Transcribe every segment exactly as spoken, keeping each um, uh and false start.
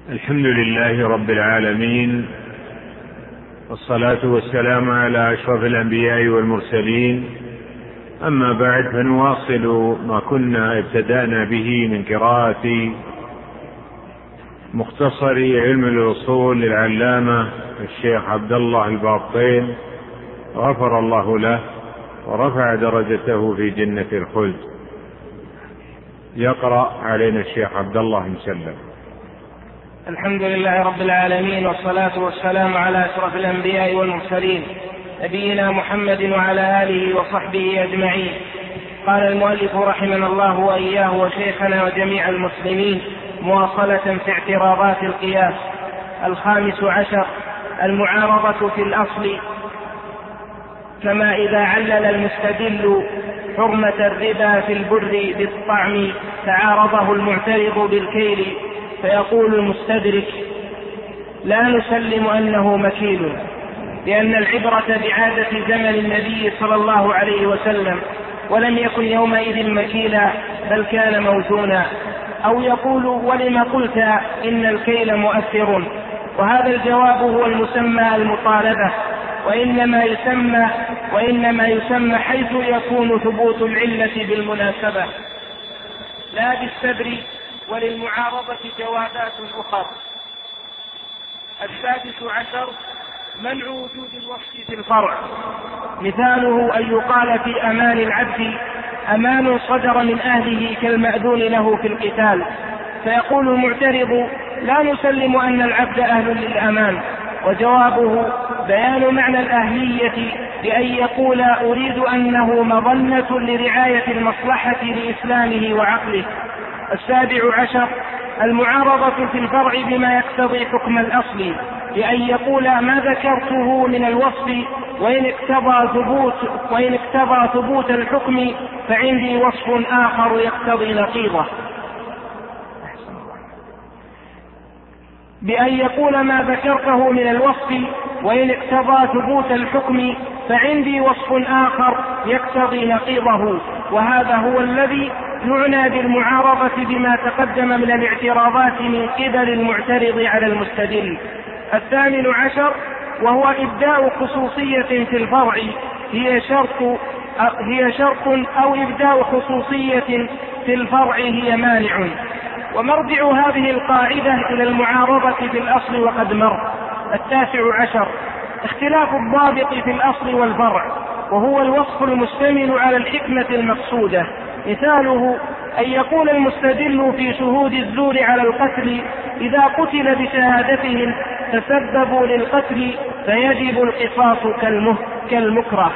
الحمد لله رب العالمين، والصلاة والسلام على أشرف الأنبياء والمرسلين. أما بعد، فنواصل ما كنا ابتدأنا به من قراءة مختصر علم الأصول للعلامة الشيخ عبد الله الباطين غفر الله له ورفع درجته في جنة الخلد. يقرأ علينا الشيخ عبد الله مسلم. الحمد لله رب العالمين، والصلاة والسلام على أشرف الأنبياء والمرسلين نبينا محمد وعلى آله وصحبه أجمعين. قال المؤلف رحمنا الله وإياه وشيخنا وجميع المسلمين، مواصلة في اعتراضات القياس. الخامس عشر: المعارضة في الأصل، كما إذا علل المستدل حرمة الربا في البر بالطعم تعارضه المعترض بالكيل، فيقول المستدرك: لا نسلم أنه مكيل، لأن العبرة بعادة زمن النبي صلى الله عليه وسلم، ولم يكن يومئذ مكيلا بل كان موزونا. أو يقول: ولم قلت إن الكيل مؤثر؟ وهذا الجواب هو المسمى المطالبة، وإنما يسمى, وإنما يسمى حيث يكون ثبوت العلة بالمناسبة لا بالسبر. وللمعارضة جوابات أخرى. السادس عشر: منع وجود الوصف في الفرع. مثاله أن يقال في أمان العبد: أمان صدر من أهله كالمأذون له في القتال، فيقول المعترض: لا نسلم أن العبد أهل للأمان. وجوابه بيان معنى الأهلية بأن يقول: أريد أنه مظنة لرعاية المصلحة لإسلامه وعقله. السابع عشر: المعارضة في الفرع بما يقتضي حكم الأصل، بأن يقول: ما ذكرته من الوصف وإن اقتضى ثبوت, وإن اقتضى ثبوت الحكم فعندي وصف آخر يقتضي نقيضه. بأن يقول: ما ذكرته من الوصف وإن اقتضى ثبوت الحكم فعندي وصف آخر يقتضي نقيضه. وهذا هو الذي يعنى بالمعارضة بما تقدم من الاعتراضات من قبل المعترض على المستدل. الثامن عشر: وهو إبداء خصوصية في الفرع هي شرط, هي شرط أو إبداء خصوصية في الفرع هي مانع. ومرجع هذه القاعدة إلى المعارضة في الأصل وقد مر. التاسع عشر: اختلاف الضابط في الأصل والفرع، وهو الوصف المشتمل على الحكمة المقصودة. مثاله أن يقول المستدل في شهود الزور على القتل: إذا قتل بشهادتهم تسببوا للقتل فيجب القصاص كالمكره.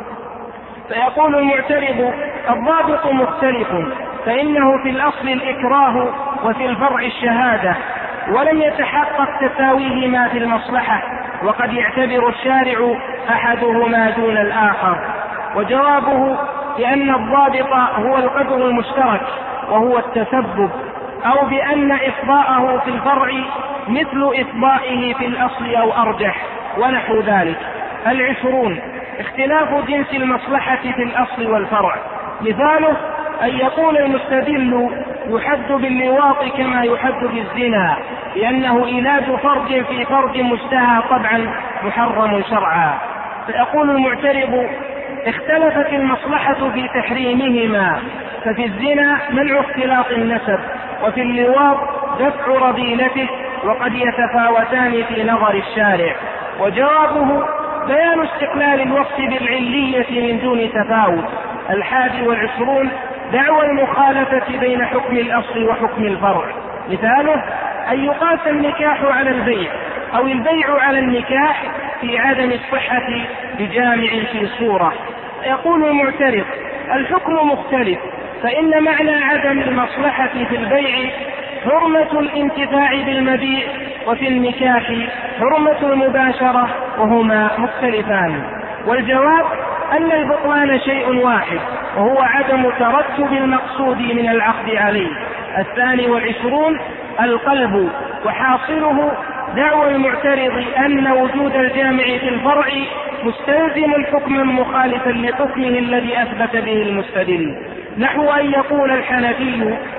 فيقول المعترض: الضابط مختلف، فإنه في الأصل الإكراه وفي الفرع الشهادة، ولم يتحقق تساويهما في المصلحة، وقد يعتبر الشارع أحدهما دون الآخر. وجوابه بأن الضابط هو القدر المشترك وهو التسبب، أو بأن إفضاءه في الفرع مثل إفضائه في الأصل أو أرجح، ونحو ذلك. العشرون: اختلاف جنس المصلحة في الأصل والفرع. مثاله أن يقول المستدل: يحد باللواط كما يحد بالزنا، لأنه إيلاد فرج في فرج مشتهى طبعا محرم شرعا. فيقول المعترض: اختلفت المصلحة في تحريمهما، ففي الزنا منع اختلاط النسب، وفي اللواط دفع رذيلته، وقد يتفاوتان في نظر الشارع. وجوابه بيان استقلال الوصف بالعلية من دون تفاوت. الحادي والعشرون: دعوى المخالفة بين حكم الأصل وحكم الفرع. مثاله أن يقاس النكاح على البيع أو البيع على النكاح في عدم الصحة بجامع في صورة. يقول المعترض: الحكم مختلف، فإن معنى عدم المصلحة في البيع حرمة الانتفاع بالمبيع، وفي النكاح حرمة المباشرة، وهما مختلفان. والجواب أن البطلان شيء واحد، وهو عدم ترتب المقصود من العقد عليه. الثاني والعشرون: القلب، وحاصله دعوى المعترض أن وجود الجامع في الفرع مستلزم حكما مخالفا لحكمه الذي أثبت به المستدل. نحو أن يقول الحنفي: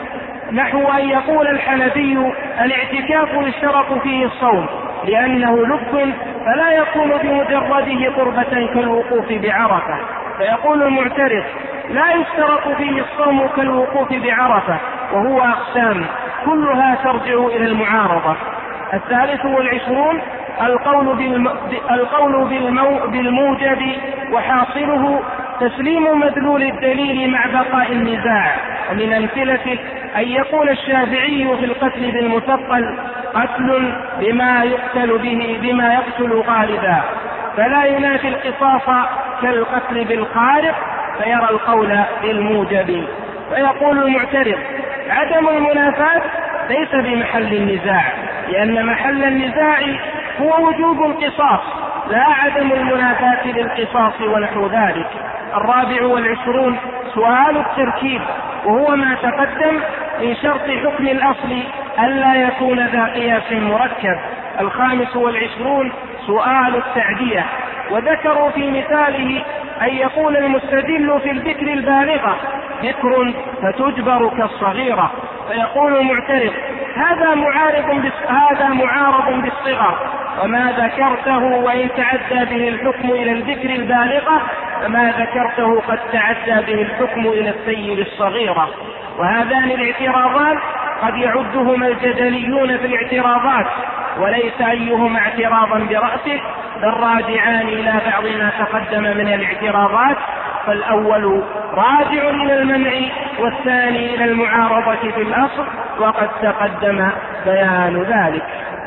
نحو أن يقول الحنفي الاعتكاف يشترط فيه الصوم لأنه لب فلا يكون بمجرده قربة كالوقوف بعرفة، فيقول المعترض لا يشترط فيه الصوم كالوقوف بعرفة، وهو أقسام كلها ترجع إلى المعارضة. الثالث والعشرون القول, بالم... القول بالمو... بالموجب وحاصله تسليم مدلول الدليل مع بقاء النزاع. ومن أمثلته أن يقول الشافعي في القتل بالمثقل قتل بما يقتل به بما يقتل غالبا فلا ينافي القصاص كالقتل بالخارق، فيرى القول بالموجب. فيقول المعترض عدم المنافاة ليس بمحل النزاع، لأن محل النزاع هو وجوب القصاص لا عدم المنافاة للقصاص ونحو ذلك. الرابع والعشرون سؤال التركيب، وهو ما تقدم من شرط حكم الأصل ألا يكون ذا قياس مركب. الخامس والعشرون سؤال التعدية، وذكروا في مثاله أن يقول المستدل في البكر البالغة ذكر فتجبر كالصغيرة، فيقول المعترض هذا معارض هذا معارض بالصغر، وما ذكرته وإن تعدى به الحكم إلى الذكر البالغة فما ذكرته قد تعدى به الحكم إلى السير الصغيرة. وهذان الاعتراضان قد يعدهما الجدليون في الاعتراضات، وليس أيهما اعتراضا برأسه، بل راجعان إلى بعض ما تقدم من الاعتراضات، فالأول راجع إلى المنع والثاني إلى المعارضة في الأصل، وقد تقدم بيان ذلك.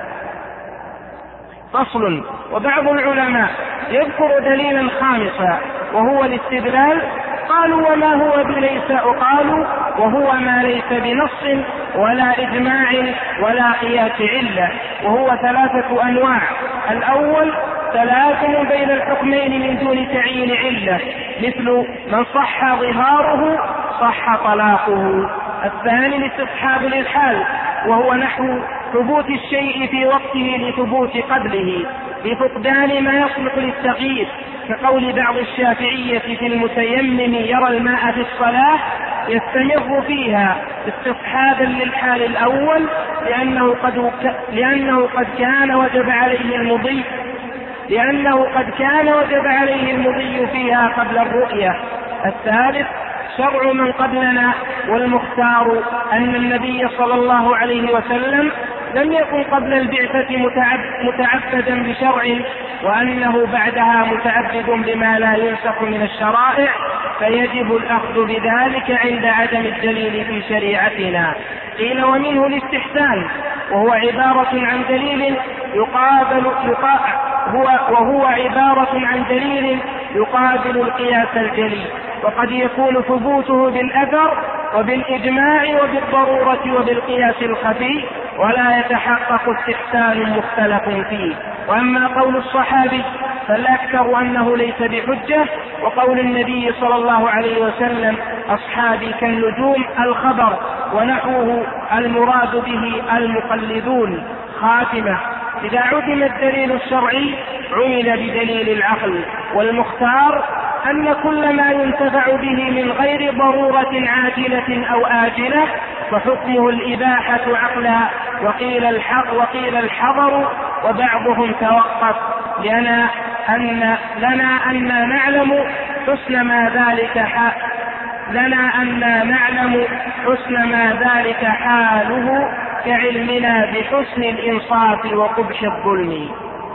فصل. وبعض العلماء يذكر دليلا خامسا وهو الاستدلال، قالوا وما هو بليس قالوا وهو ما ليس بنص ولا إجماع ولا قياس علة، وهو ثلاثة أنواع. الأول تلازم بين الحكمين من دون تعيين علة، مثل من صح ظهاره صح طلاقه. الثاني الاستصحاب للحال، وهو نحو ثبوت الشيء في وقته لثبوت قبله بفقدان ما يصلح للتغيير، كقول بعض الشافعية في المتيمم يرى الماء في الصلاة يستمر فيها استصحابا للحال الأول لأنه قد, لأنه قد كان وجب عليه المضي لأنه قد كان وجب عليه المضي فيها قبل الرؤية. الثالث شرع من قبلنا، والمختار أن النبي صلى الله عليه وسلم لم يكن قبل البعثة متعبدا بشرع، وأنه بعدها متعبد بما لا ينسخ من الشرائع، فيجب الأخذ بذلك عند عدم الدليل في شريعتنا. قيل ومنه الاستحسان، وهو عبارة عن دليل يقابل يقا هو وهو عبارة عن دليل يقابل القياس الجلي، وقد يكون ثبوته بالأثر وبالإجماع وبالضرورة وبالقياس الخفي، ولا يتحقق استحسان مختلف فيه. وأما قول الصحابي فالأكثر أنه ليس بحجة، وقول النبي صلى الله عليه وسلم أصحابي كالنجوم الخبر ونحوه المراد به المقلدون. خاتمة. إذا عدم الدليل الشرعي عمل بدليل العقل، والمختار أن كل ما ينتفع به من غير ضرورة عاجلة أو آجلة فحكمه الإباحة عقلا، وقيل الحق وقيل الحظر، وبعضهم توقف لنا أن لنا أن نعلم حسن ما ذلك حال لنا أن نعلم حسن ما ذلك حاله كعلمنا بحسن الإنصاف وقبح الظلم.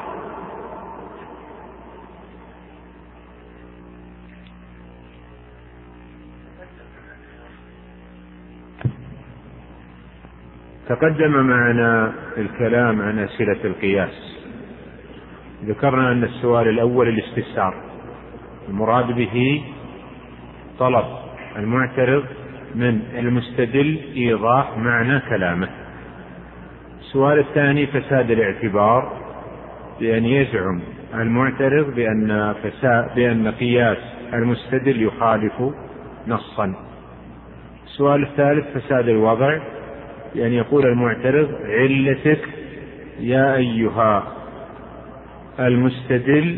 تقدم معنا الكلام عن أسئلة القياس. ذكرنا أن السؤال الأول الاستفسار، المراد به طلب المعترض من المستدل إيضاح معنى كلامه. السؤال الثاني فساد الاعتبار، بأن يزعم المعترض بأن, بأن قياس المستدل يخالف نصا. السؤال الثالث فساد الوضع، بأن يقول المعترض علتك يا أيها المستدل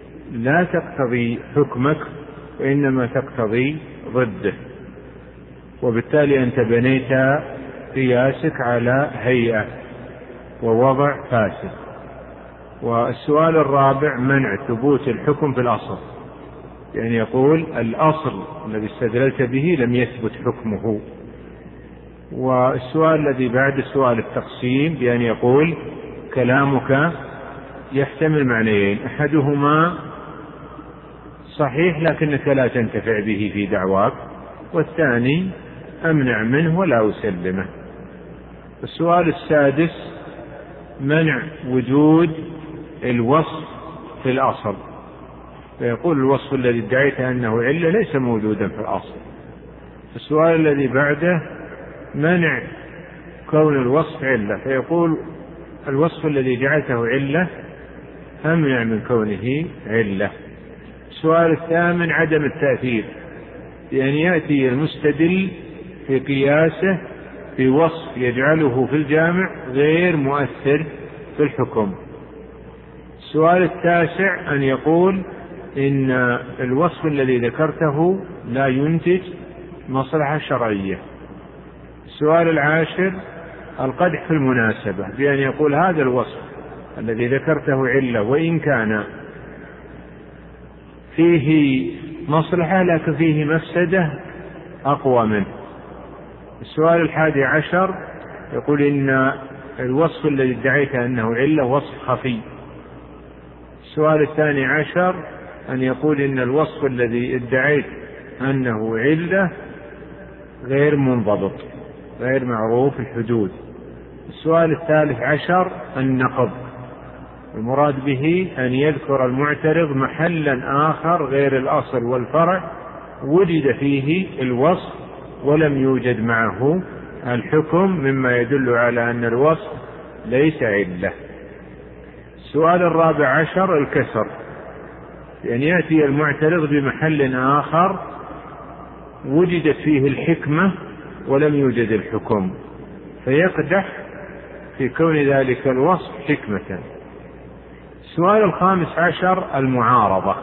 لا تقتضي حكمك وإنما تقتضي ضده. وبالتالي أنت بنيت قياسك على هيئة ووضع فاسد. والسؤال الرابع منع ثبوت الحكم في الأصل، يعني يقول الأصل الذي استدللت به لم يثبت حكمه. والسؤال الذي بعد سؤال التقسيم بأن يقول كلامك يحتمل معنيين، أحدهما صحيح لكنك لا تنتفع به في دعواك، والثاني أمنع منه ولا أسلمه. السؤال السادس منع وجود الوصف في الأصل، فيقول الوصف الذي ادعيت أنه علة ليس موجودا في الأصل. السؤال الذي بعده منع كون الوصف علة، فيقول الوصف الذي جعلته علة أمنع من كونه علة. السؤال الثامن عدم التأثير، بأن يأتي المستدل في قياسه بوصف يجعله في الجامع غير مؤثر في الحكم. السؤال التاسع أن يقول إن الوصف الذي ذكرته لا ينتج مصلحة شرعية. السؤال العاشر القدح في المناسبة، بأن يقول هذا الوصف الذي ذكرته علة وإن كان فيه مصلحة لكن فيه مفسدة أقوى منه. السؤال الحادي عشر يقول إن الوصف الذي ادعيت أنه علة وصف خفي. السؤال الثاني عشر أن يقول إن الوصف الذي ادعيت أنه علة غير منضبط غير معروف الحدود. السؤال الثالث عشر النقض، المراد به أن يذكر المعترض محلا آخر غير الأصل والفرع وجد فيه الوصف ولم يوجد معه الحكم، مما يدل على أن الوصف ليس علة. السؤال الرابع عشر الكسر، يعني يأتي المعترض بمحل آخر وجدت فيه الحكمة ولم يوجد الحكم، فيقدح في كون ذلك الوصف حكمة. السؤال الخامس عشر المعارضة.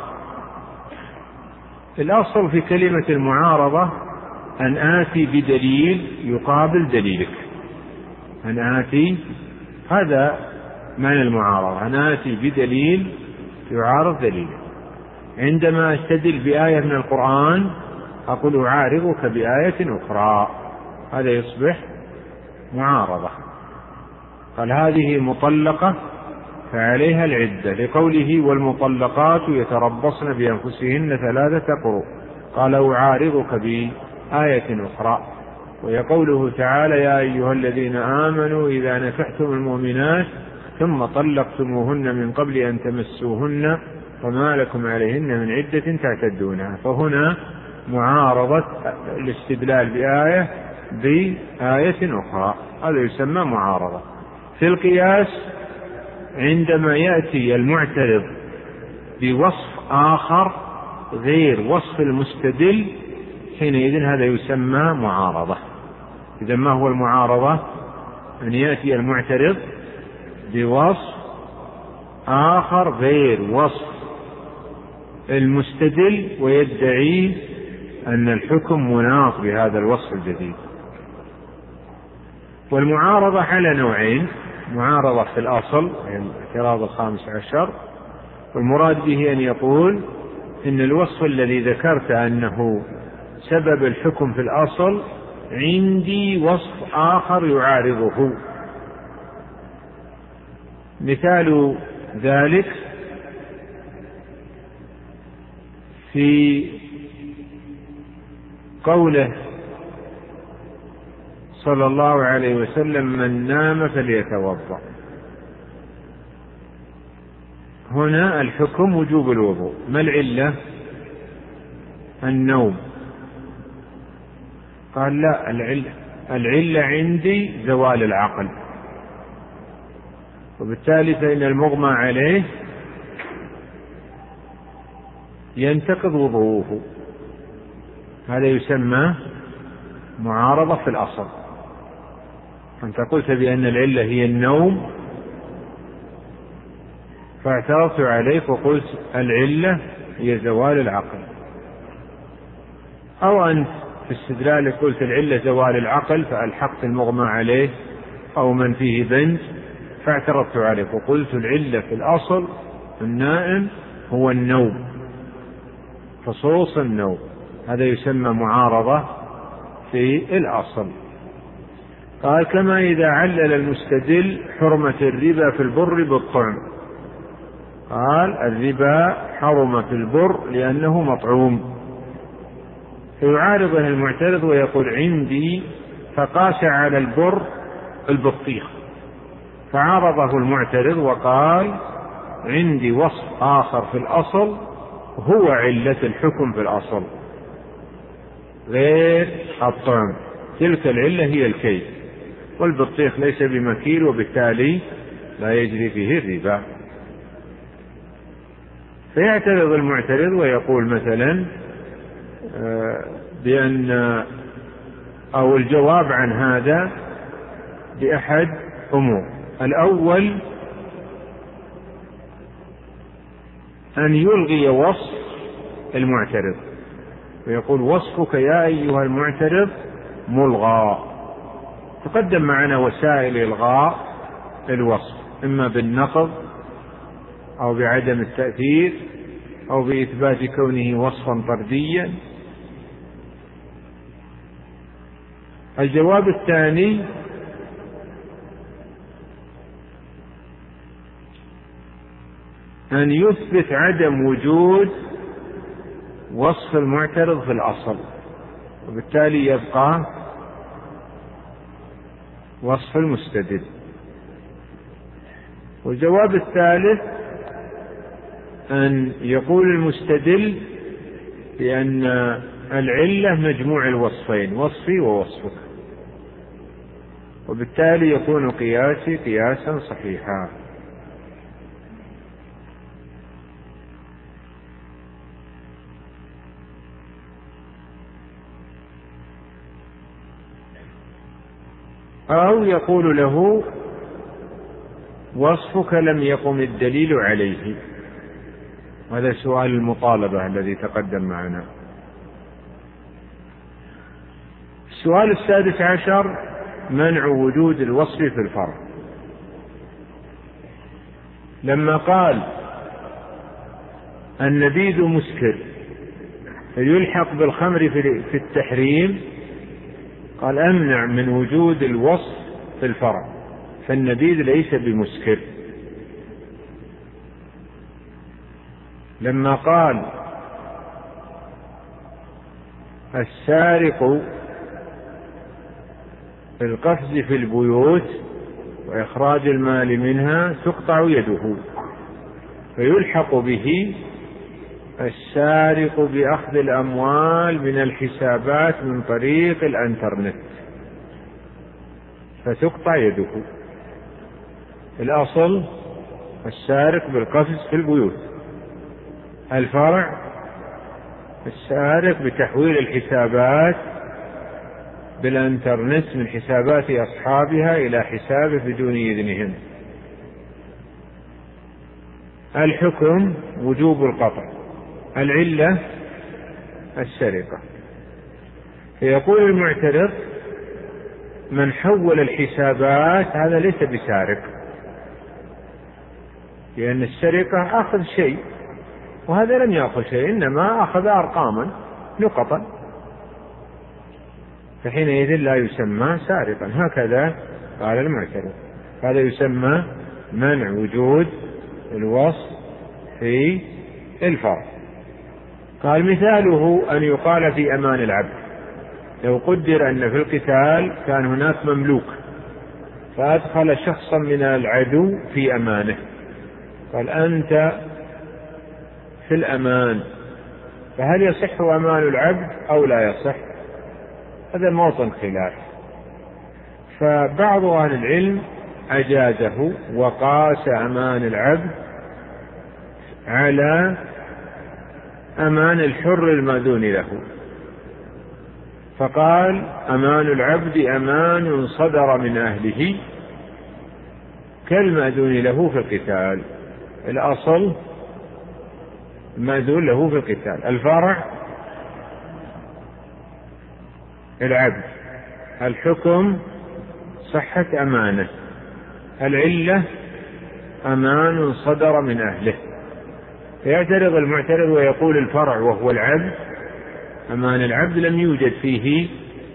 الأصل في كلمة المعارضة أن آتي بدليل يقابل دليلك، أن آتي، هذا معنى المعارضة، أن آتي بدليل يعارض دليلك. عندما أستدل بآية من القرآن أقول أعارضك بآية أخرى، هذا يصبح معارضة. قال هذه مطلقة فعليها العدة، لقوله والمطلقات يتربصن بأنفسهن ثلاثة قروء، قال أعارضك بآية أخرى. ويقوله تعالى يا أيها الذين آمنوا إذا نكحتم المؤمنات ثم طلقتموهن من قبل أن تمسوهن وما لكم عليهن من عدة تعتدونها. فهنا معارضة الاستدلال بآية بآية أخرى، هذا يسمى معارضة. في القياس عندما يأتي المعترض بوصف آخر غير وصف المستدل حينئذ هذا يسمى معارضة. إذا ما هو المعارضة؟ أن يأتي المعترض بوصف آخر غير وصف المستدل ويدعي أن الحكم مناط بهذا الوصف الجديد. والمعارضة على نوعين، معارضة في الأصل يعني الاعتراض الخامس عشر، والمراد به أن يقول إن الوصف الذي ذكرت أنه سبب الحكم في الأصل عندي وصف آخر يعارضه. مثال ذلك في قوله صلى الله عليه وسلم من نام فليتوضأ، هنا الحكم وجوب الوضوء، ما العلة؟ النوم. قال لا، العلة, العلة عندي زوال العقل، وبالتالي فإن المغمى عليه ينتقض وضوءه، هذا يسمى معارضة في الأصل. أنت قلت بأن العلة هي النوم فاعترضت عليك وقلت العلة هي زوال العقل، أو أنت في في استدلالك قلت العلة زوال العقل فألحقت المغمى عليه أو من فيه بنج فاعترضت عليك وقلت العلة في الأصل النائم هو النوم، خصوص النوم، هذا يسمى معارضة في الأصل. قال كما إذا علل المستدل حرمة الربا في البر بالطعم، قال الربا حرم في البر لأنه مطعوم، فيعارضه المعترض ويقول عندي، فقاس على البر البطيخ، فعارضه المعترض وقال عندي وصف آخر في الأصل هو علة الحكم في الأصل غير الطعم، تلك العلة هي الكيل، والبطيخ ليس بمكيل وبالتالي لا يجري فيه الربا. فيعترض المعترض ويقول مثلا بأن أو الجواب عن هذا بأحد أمور. الأول أن يلغي وصف المعترض ويقول وصفك يا أيها المعترض ملغى. تقدم معنا وسائل إلغاء الوصف، إما بالنقض أو بعدم التأثير أو بإثبات كونه وصفا طرديا. الجواب الثاني أن يثبت عدم وجود وصف المعترض في الأصل، وبالتالي يبقى وصف المستدل. والجواب الثالث أن يقول المستدل بأن العلة مجموع الوصفين، وصفي ووصفك، وبالتالي يكون قياسي قياسا صحيحا. أو يقول له وصفك لم يقم الدليل عليه، هذا سؤال المطالبة الذي تقدم معنا. السؤال السادس عشر منع وجود الوصف في الفرع. لما قال النبيذ مسكر فيلحق بالخمر في التحريم، قال أمنع من وجود الوصف في الفرع، فالنبيذ ليس بمسكر. لما قال السارق في القفز في البيوت وإخراج المال منها تقطع يده، فيلحق به السارق بأخذ الأموال من الحسابات من طريق الانترنت فتقطع يده. الأصل السارق بالقفز في البيوت، الفرع السارق بتحويل الحسابات بالانترنت من حسابات أصحابها إلى حسابه بدون إذنهم. الحكم وجوب القطع، العلة السرقة. فيقول المعترض من حول الحسابات هذا ليس بسارق، لأن السرقة أخذ شيء وهذا لم يأخذ شيء، إنما أخذ أرقاما نقطا، فحينئذ لا يسمى سارقا. هكذا قال المعترض، هذا يسمى منع وجود الوصف في الفرع. قال مثاله أن يقال في أمان العبد، لو قدر أن في القتال كان هناك مملوك فأدخل شخصا من العدو في أمانه، قال أنت في الأمان، فهل يصح أمان العبد أو لا يصح؟ هذا موطن خلاف. فبعض أهل العلم أجازه وقاس أمان العبد على أمان الحر المأذون له، فقال أمان العبد أمان صدر من أهله كالمأذون له في القتال. الأصل المأذون له في القتال، الفرع العبد. الحكم صحة أمانة، العلة أمان صدر من أهله. فيعترض المعترض ويقول الفرع وهو العبد، أمان العبد لم يوجد فيه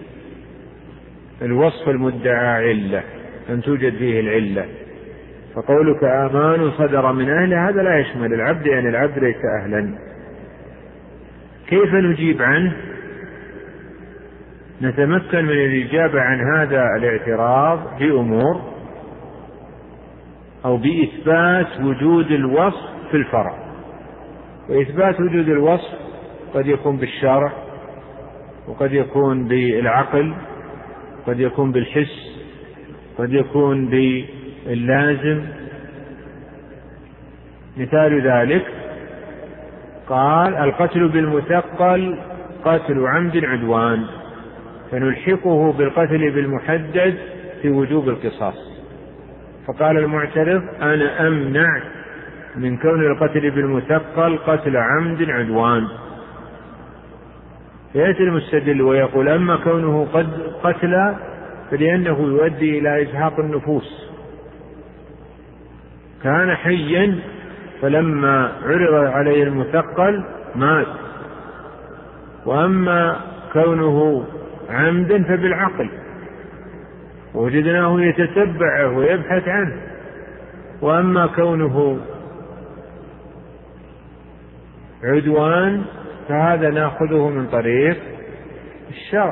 الوصف المدعى علة، لم توجد فيه العلة، فقولك أمان صدر من أهله هذا لا يشمل العبد، لأن يعني العبد ليس أهلا. كيف نجيب عنه؟ نتمكن من الإجابة عن هذا الاعتراض بأمور، أو بإثبات وجود الوصف في الفرع. وإثبات وجود الوصف قد يكون بالشرع، وقد يكون بالعقل، قد يكون بالحس، قد يكون باللازم. مثال ذلك قال القتل بالمثقل قتل عمد عدوان، فنلحقه بالقتل بالمحدد في وجوب القصاص. فقال المعترض أنا أمنع من كون القتل بالمثقل قتل عمد عدوان. فيأتي المستدل ويقول أما كونه قد قتل فلأنه يؤدي إلى إزهاق النفوس، كان حيا فلما عرض عليه المثقل مات. وأما كونه عمدا فبالعقل، وجدناه يتتبعه ويبحث عنه. وأما كونه عدوان فهذا نأخذه من طريق الشرع.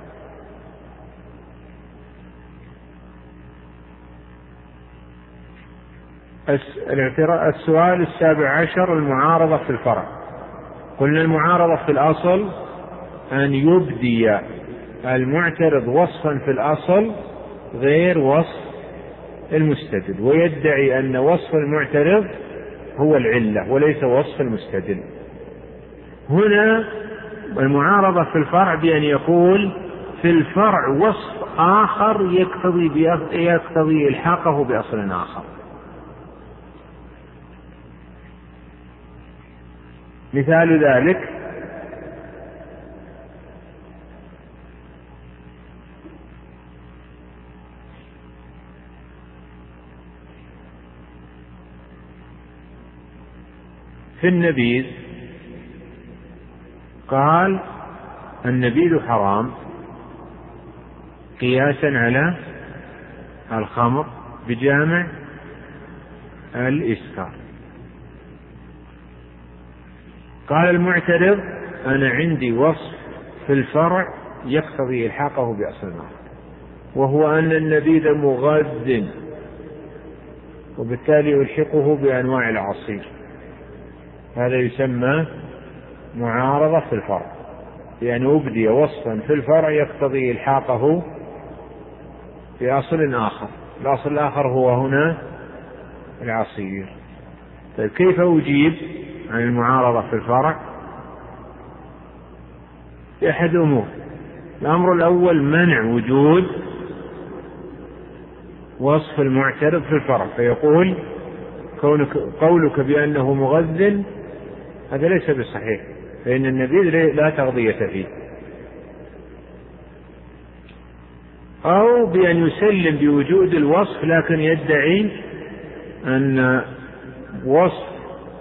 السؤال السابع عشر المعارضة في الفرع. قلنا المعارضة في الأصل أن يبدي المعترض وصفا في الأصل غير وصف المستدل، ويدعي أن وصف المعترض هو العلة وليس وصف المستدل. هنا المعارضة في الفرع بأن يقول في الفرع وصف آخر يقتضي, يقتضي إلحاقه بأصل آخر. مثال ذلك في النبيذ، قال النبيذ حرام قياسا على الخمر بجامع الإسكار. قال المعترض أنا عندي وصف في الفرع يقتضي إلحاقه بأصل آخر، وهو أن النبيذ مغذ، وبالتالي يلحقه بأنواع العصير. هذا يسمى معارضة في الفرع، يعني أبدي وصفا في الفرع يقتضي إلحاقه بأصل آخر. الأصل الآخر هو هنا العصير. طيب كيف أجيب عن المعارضة في الفرع؟ أحد أمور. الأمر الأول منع وجود وصف المعترض في الفرع، فيقول كونك قولك بأنه مغذ هذا ليس بصحيح، فإن النبيذ لا تغذية فيه. أو بأن يسلم بوجود الوصف لكن يدعي أن وصف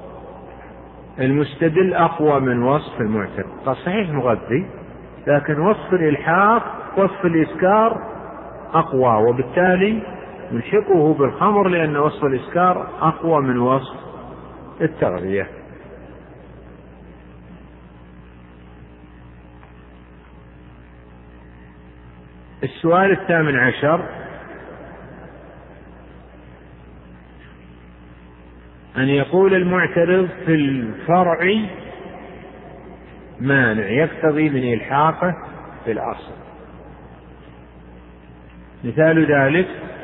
المستدل أقوى من وصف المعترض. فصحيح مغذي، لكن وصف الإلحاق وصف الإسكار أقوى، وبالتالي نلحقه بالخمر لأن وصف الإسكار أقوى من وصف التغذية. السؤال الثامن عشر أن يقول المعترض في الفرع مانع يقتضي من إلحاقه في الأصل. مثال ذلك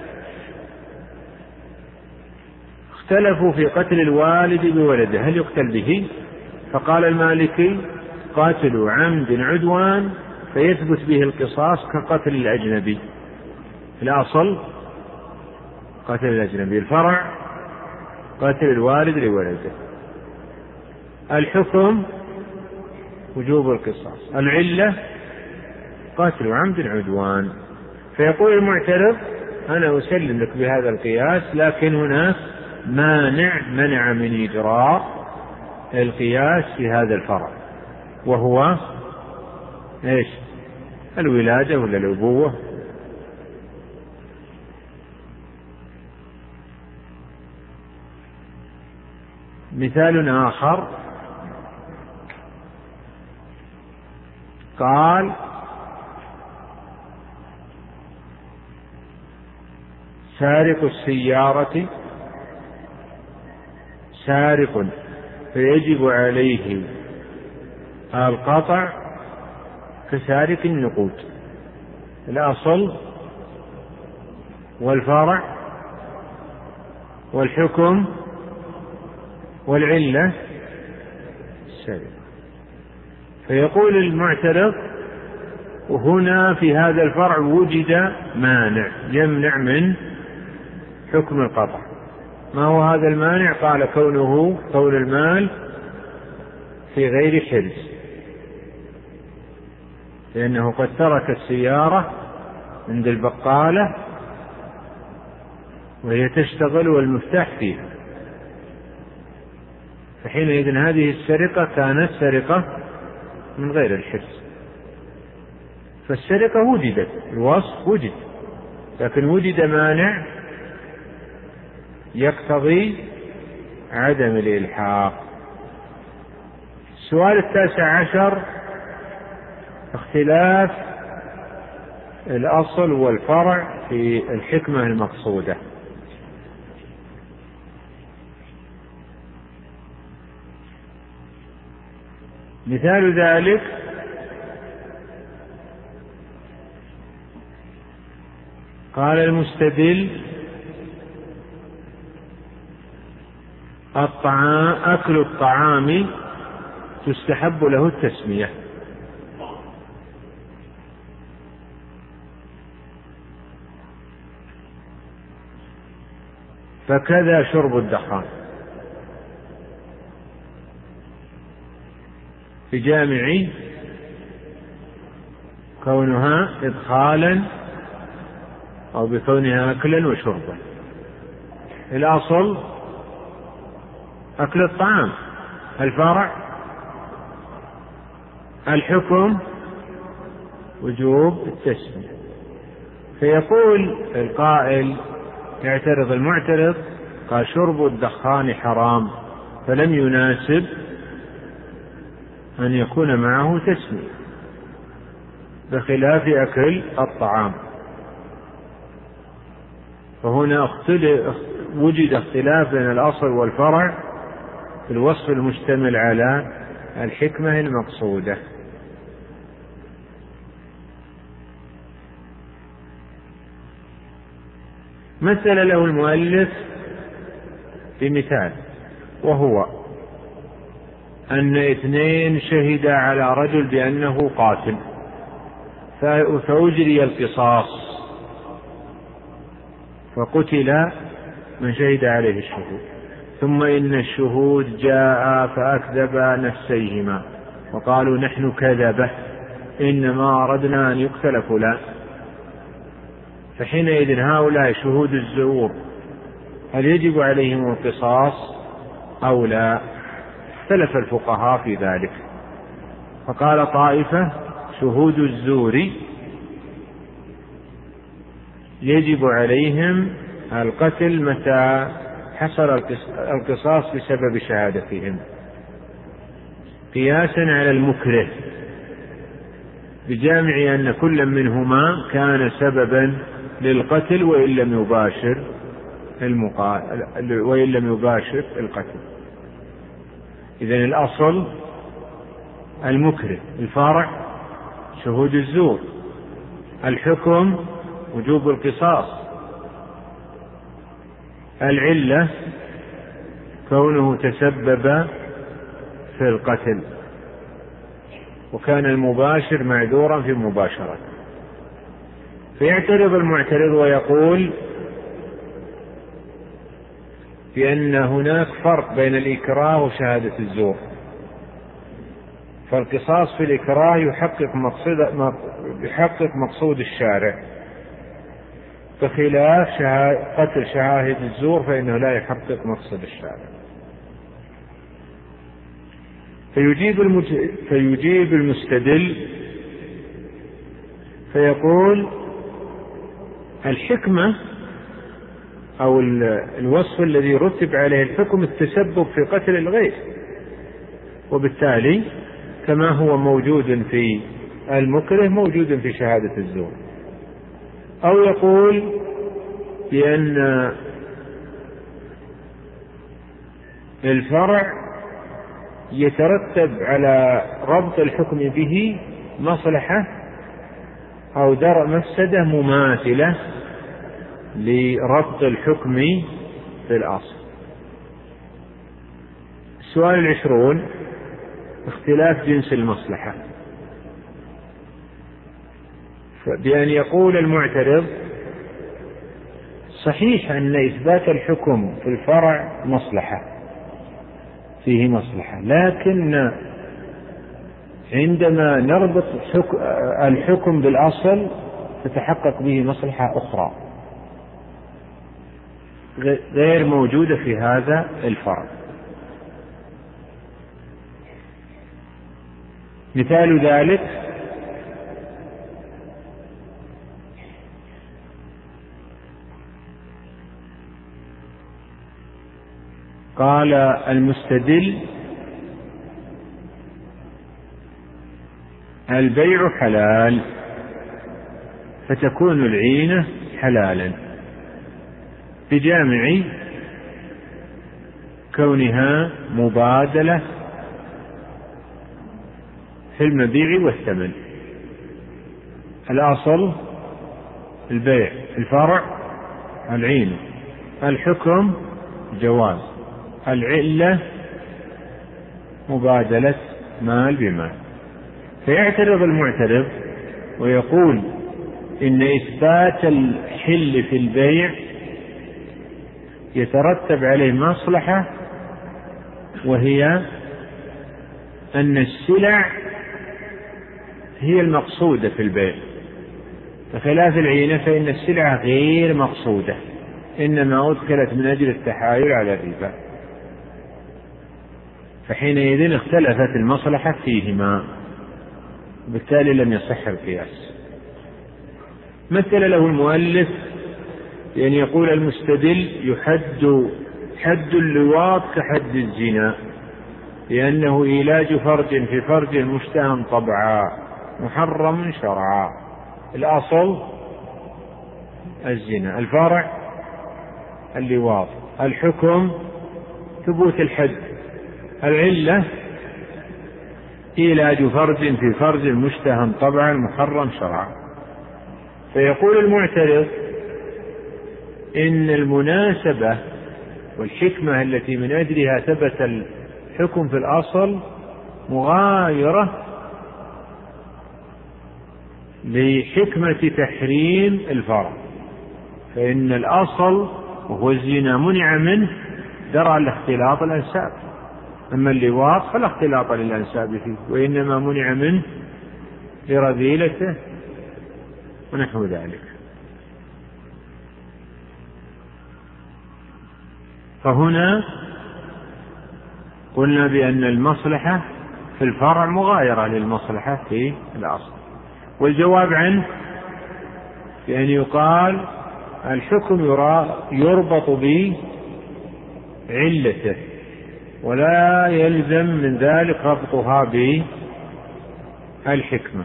اختلفوا في قتل الوالد بولده هل يقتل به؟ فقال المالكي قاتل عمد عدوان فيثبت به القصاص كقتل الأجنبي. الأصل قتل الأجنبي، الفرع قتل الوالد لولده. الحكم وجوب القصاص، العلة قتل وعمد عدوان. فيقول المعترض أنا أسلم لك بهذا القياس، لكن هناك مانع منع من إجراء القياس في هذا الفرع، وهو إيش؟ الولادة ولا الأبوة؟ مثال آخر قال سارق السيارة سارق فيجب عليه القطع كسارق النقود. الأصل والفرع والحكم والعلة السارق. فيقول المعترض وهنا في هذا الفرع وجد مانع يمنع من حكم القطع. ما هو هذا المانع؟ قال كونه كون المال في غير حرز، لأنه قد ترك السيارة عند البقالة وهي تشتغل والمفتاح فيها، فحينئذ هذه السرقة كانت سرقة من غير الحرز. فالسرقة وجدت، الوصف وجد، لكن وجد مانع يقتضي عدم الإلحاق. السؤال التاسع عشر اختلاف الأصل والفرع في الحكمة المقصودة. مثال ذلك قال المستدل الطعام أكل الطعام تستحب له التسمية، فكذا شرب الدخان، بجامع كونها إدخالا أو بكونها أكلا وشربا. الأصل أكل الطعام، الفرع الحكم وجوب التسمية. فيقول القائل يعترض المعترض قال شرب الدخان حرام، فلم يناسب أن يكون معه تسمية بخلاف أكل الطعام. فهنا اختلف وجد اختلاف بين الأصل والفرع في الوصف المشتمل على الحكمة المقصودة. مثل له المؤلف بمثال، وهو أن اثنين شهدا على رجل بأنه قاتل فأجري القصاص فقتل من شهد عليه الشهود، ثم إن الشهود جاء فأكذبا نفسيهما وقالوا نحن كذبة إنما أردنا أن يقتل فلان. فحينئذ هؤلاء شهود الزور هل يجب عليهم القصاص أو لا؟ اختلف الفقهاء في ذلك، فقال طائفة شهود الزور يجب عليهم القتل متى حصل القصاص بسبب شهادتهم، قياسا على المكره بجامع أن كل منهما كان سببا للقتل وإن لم يباشر المقاتل وإن لم يباشر القتل. إذن الأصل المكره، الفرع شهود الزور، الحكم وجوب القصاص، العلة كونه تسبب في القتل وكان المباشر معذورا في المباشرة. فيعترض المعترض ويقول بأن هناك فرق بين الإكراه وشهادة الزور، فالقصاص في الإكراه يحقق مقصود يحقق مقصود الشارع، بخلاف قتل شهادة الزور فإنه لا يحقق مقصد الشارع. فيجيب, المج... فيجيب المستدل فيقول الحكمة أو الوصف الذي رتب عليه الحكم التسبب في قتل الغير، وبالتالي كما هو موجود في المكره موجود في شهادة الزور. أو يقول بأن الفرع يترتب على ربط الحكم به مصلحة أو درء مفسدة مماثلة لربط الحكم في الأصل. السؤال العشرون: اختلاف جنس المصلحة. بأن يقول المعترض صحيح أن إثبات الحكم في الفرع مصلحة فيه مصلحة، لكن عندما نربط الحكم بالأصل تتحقق به مصلحة أخرى غير موجودة في هذا الفرع. مثال ذلك قال المستدل البيع حلال فتكون العينة حلالا بجامع كونها مبادلة في المبيع والثمن. الأصل البيع، الفرع العين، الحكم جواز، العلة مبادلة مال بمال. فيعترض المعترض ويقول إن إثبات الحل في البيع يترتب عليه مصلحة، وهي أن السلع هي المقصودة في البيع، بخلاف العينة فإن السلع غير مقصودة، إنما أدخلت من أجل التحايل على الربا، فحينئذ اختلفت المصلحة فيهما، بالتالي لم يصح القياس. مثل له المؤلف بأن يقول المستدل يحد حد اللواط كحد الزنا، لأنه إيلاج فرج في فرج مشتهى طبعا محرم شرعا. الأصل الزنا، الفرع اللواط، الحكم ثبوت الحد، العلة إيلاج فرج في فرج مشتهى طبعا محرم شرعا. فيقول المعترض إن المناسبة والحكمة التي من أجلها ثبت الحكم في الأصل مغايرة لحكمة تحريم الفرع، فإن الأصل وهو الزنا منع منه درءا لاختلاط الأنساب، أما اللواط فلا اختلاط للأنساب فيه، وإنما منع منه لرذيلته ونحو ذلك. فهنا قلنا بأن المصلحة في الفرع مغايرة للمصلحة في الأصل، والجواب عنه بأن يقال الحكم يربط بعلته ولا يلزم من ذلك ربطها بالحكمة.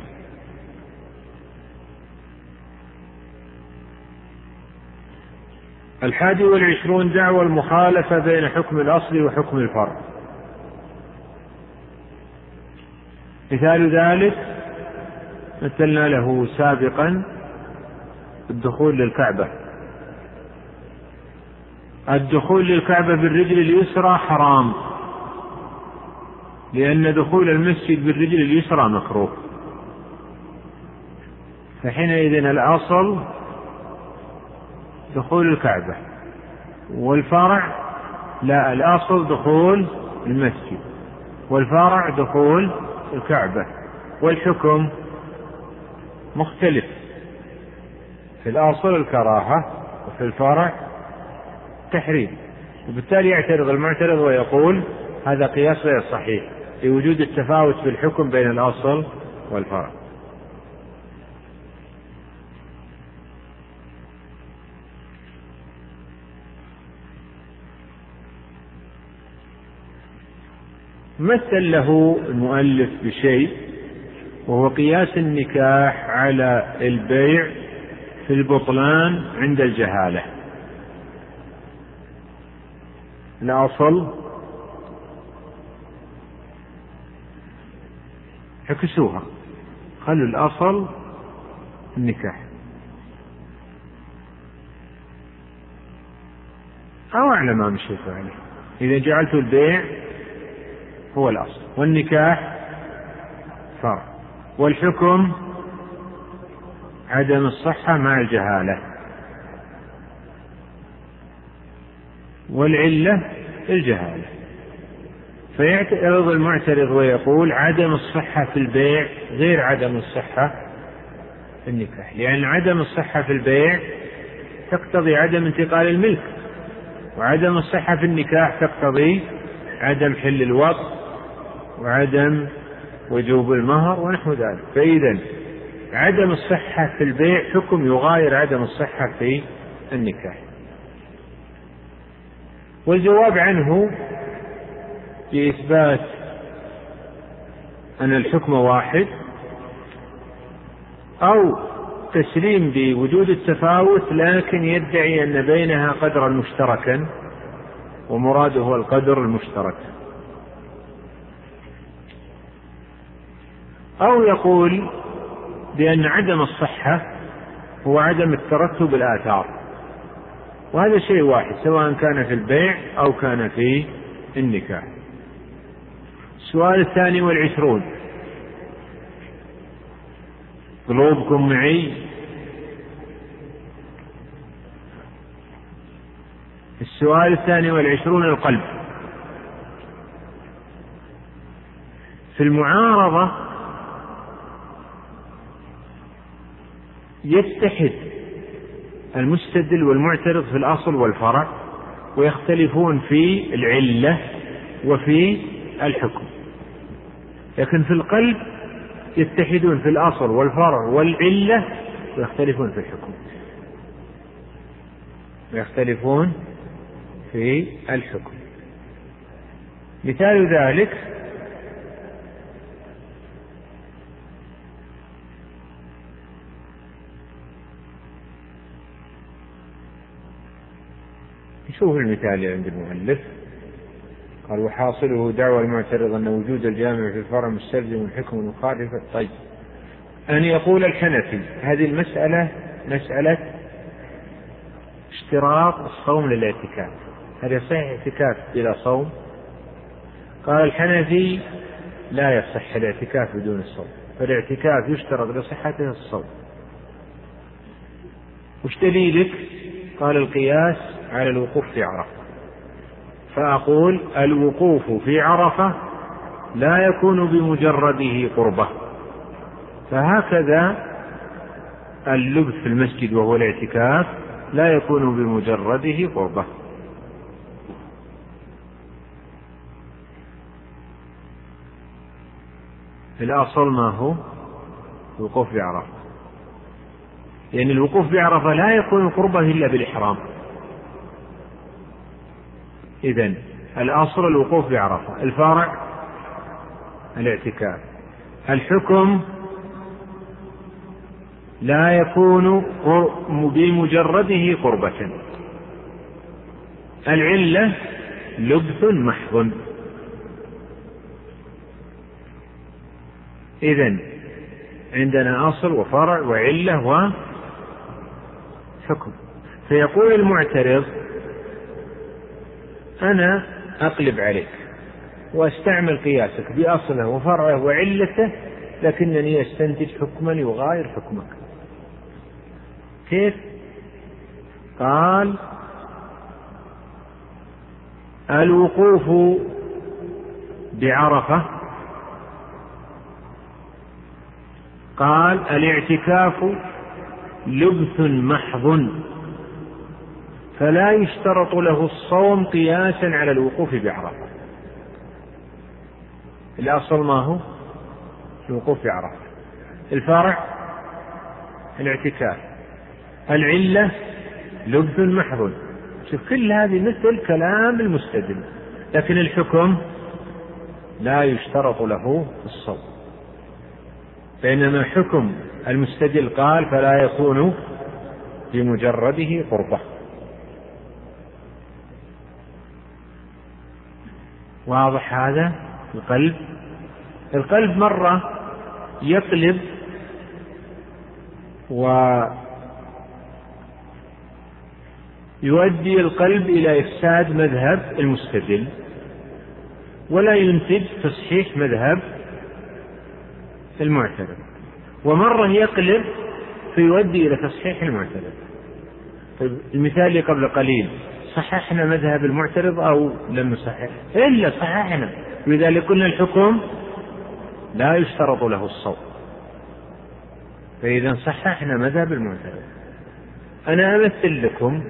الحادي والعشرون: دعوى المخالفة بين حكم الأصل وحكم الفرع. مثال ذلك مثلنا له سابقا الدخول للكعبة. الدخول للكعبة بالرجل اليسرى حرام، لأن دخول المسجد بالرجل اليسرى مكروه، فحينئذ الأصل دخول الكعبة، والفرع لا، الأصل دخول المسجد، والفرع دخول الكعبة، والحكم مختلف، في الأصل الكراهة وفي الفرع تحريم، وبالتالي يعترض المعترض ويقول هذا قياس غير صحيح لوجود التفاوت في الحكم بين الأصل والفرع. مثل له المؤلف بشيء وهو قياس النكاح على البيع في البطلان عند الجهالة. الأصل عكسوها، خلوا الأصل النكاح، أو على ما مشيتوا عليه، إذا جعلت البيع هو الأصل والنكاح فرع، والحكم عدم الصحة مع الجهالة، والعلة الجهالة. فيعترض المعترض ويقول عدم الصحة في البيع غير عدم الصحة في النكاح، لأن عدم الصحة في البيع تقتضي عدم انتقال الملك، وعدم الصحة في النكاح تقتضي عدم حل الوطء وعدم وجوب المهر ونحو ذلك. فإذا عدم الصحة في البيع حكم يغاير عدم الصحة في النكاح. والجواب عنه بإثبات أن الحكم واحد، أو تسليم بوجود التفاوت لكن يدعي أن بينها قدرا مشتركا ومراده هو القدر المشترك، أو يقول بأن عدم الصحة هو عدم الترتب الآثار، وهذا شيء واحد سواء كان في البيع أو كان في النكاح. السؤال الثاني والعشرون، قلوبكم معي. السؤال الثاني والعشرون القلب. في المعارضة يتحد المستدل والمعترض في الأصل والفرع، ويختلفون في العلة وفي الحكم، لكن في القلب يتحدون في الأصل والفرع والعلة ويختلفون في الحكم ويختلفون في الحكم. مثال ذلك شوف المثال عند المؤلف، قال وحاصله دعوى المعترض أن وجود الجامع في الفرع مستلزم الحكم المخالفة. طيب، أن يقول الحنفي هذه المسألة مسألة اشتراط الصوم للاعتكاف، هل يصح اعتكاف بلا صوم؟ قال الحنفي لا يصح الاعتكاف بدون الصوم، فالاعتكاف يشترط لصحته الصوم. وش دليلك؟ قال القياس على الوقوف في عرفة. فأقول الوقوف في عرفة لا يكون بمجرده قربة، فهكذا اللبث في المسجد وهو الاعتكاف لا يكون بمجرده قربة. الأصل ما هو؟ الوقوف بعرفة، لأن يعني الوقوف بعرفة لا يكون قربة إلا بالإحرام. إذن الأصل الوقوف بعرفة، الفرع الاعتكاف، الحكم لا يكون بمجرده قربة، العلة لبث محض. إذن عندنا أصل وفرع وعلة وحكم. فيقول المعترض أنا أقلب عليك وأستعمل قياسك بأصله وفرعه وعلته، لكنني أستنتج حكما يغاير حكمك. كيف؟ قال الوقوف بعرفة قال الاعتكاف لبث محض فلا يشترط له الصوم قياسا على الوقوف بعرفة. الأصل ما هو؟ الوقوف بعرفة. الفرع الاعتكاف. العلة لبث محض. شوف كل هذه مثل كلام المستدل، لكن الحكم لا يشترط له الصوم، بينما حكم المستدل قال فلا يكون بمجرده قربة. واضح هذا؟ القلب القلب مرة يقلب ويؤدي القلب إلى إفساد مذهب المستدل ولا ينتج تصحيح مذهب المعترض، ومرة يقلب فيؤدي إلى تصحيح المعترض. طيب المثال اللي قبل قليل صححنا مذهب المعترض أو لم نصحح؟ إلا صححنا، لذلك قلنا الحكم لا يشترط له الصوم، فإذا صححنا مذهب المعترض. أنا أمثل لكم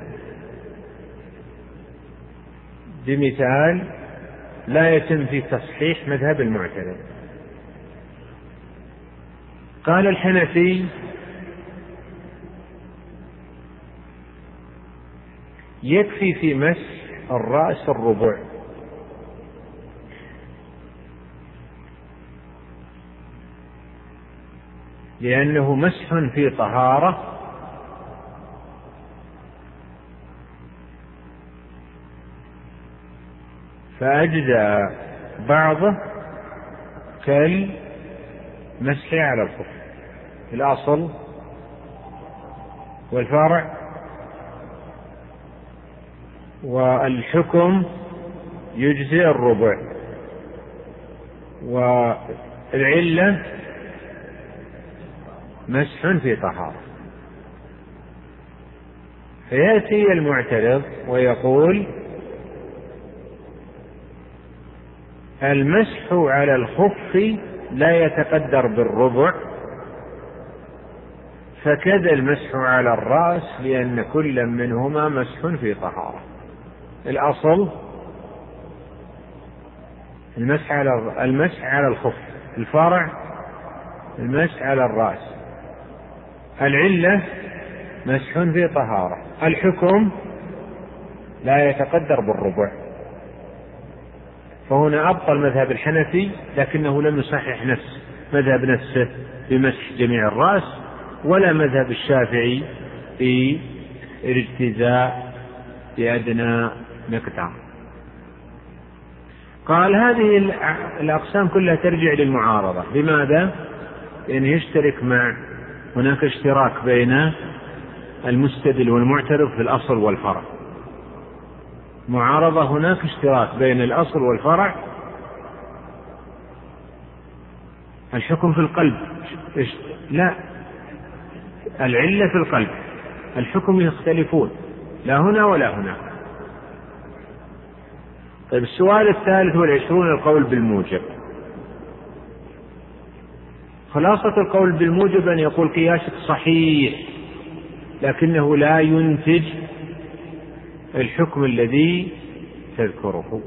بمثال لا يتم في تصحيح مذهب المعترض. قال الحنفي يكفي في مسح الرأس الربع، لأنه مسح في طهارة فأجزى بعضه كالمسح على الخف. الأصل والفرع والحكم يجزي الربع، والعلة مسح في طهارة. فيأتي المعترض ويقول المسح على الخف لا يتقدر بالربع، فكذا المسح على الرأس لأن كل منهما مسح في طهارة. الأصل المسح على المسح على الخف، الفرع المسح على الرأس، العلة مسح في طهارة، الحكم لا يتقدر بالربع. فهنا أبطل مذهب الحنفي لكنه لم يصحح نفس مذهب نفسه بمسح جميع الرأس، ولا مذهب الشافعي في الاجتزاء بأدنى مقدار. قال هذه الأقسام كلها ترجع للمعارضة. لماذا؟ لأنه يشترك مع هناك اشتراك بين المستدل والمعترض في الأصل والفرع. معارضة هناك اشتراك بين الأصل والفرع. الحكم في القلب لا، العلة في القلب، الحكم يختلفون لا هنا ولا هنا. طيب السؤال الثالث والعشرون القول بالموجب. خلاصة القول بالموجب أن يقول قياسك صحيح لكنه لا ينتج الحكم الذي تذكره.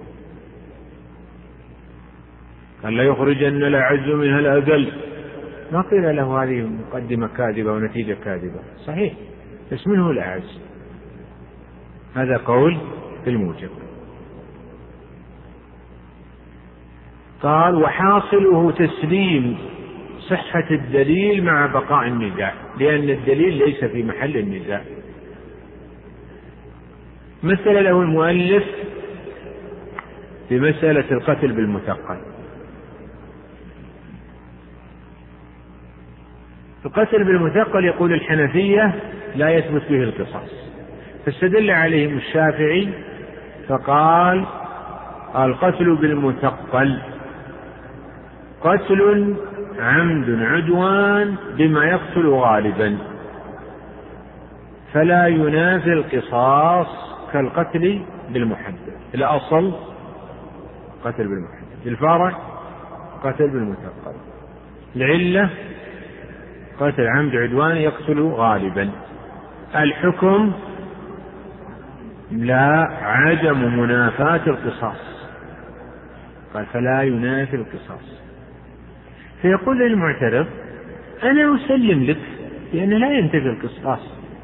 قال لا يخرجن الأعز منها الأقل، ما قيل له هذه مقدمة كاذبة ونتيجة كاذبة، صحيح بس منه الأعز. هذا قول بالموجب. قال وحاصله تسليم صحة الدليل مع بقاء النزاع، لأن الدليل ليس في محل النزاع. مثل له المؤلف بمسألة القتل بالمثقل. القتل بالمثقل يقول الحنفية لا يثبت به القصاص، فاستدل عليهم الشافعي فقال القتل بالمثقل قتل عمد عدوان بما يقتل غالبا فلا ينافي القصاص كالقتل بالمحدد. الأصل قتل بالمحدد، الفرع قتل بالمثقل، العلة قتل عمد عدوان يقتل غالبا. الحكم لا عدم منافاة القصاص، قال فلا ينافي القصاص. فيقول للمعترض أنا أسلم لك لأنه لا ينتفي القصاص،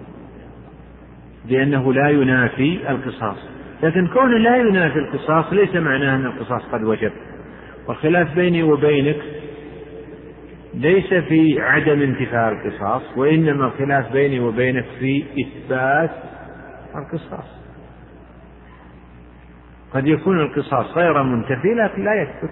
لأنه لا ينافي القصاص، لكن كونه لا ينافي القصاص ليس معناه أن القصاص قد وجب. والخلاف بيني وبينك ليس في عدم انتفاء القصاص، وإنما الخلاف بيني وبينك في إثبات القصاص. قد يكون القصاص غير منتفي لكن لا يثبت.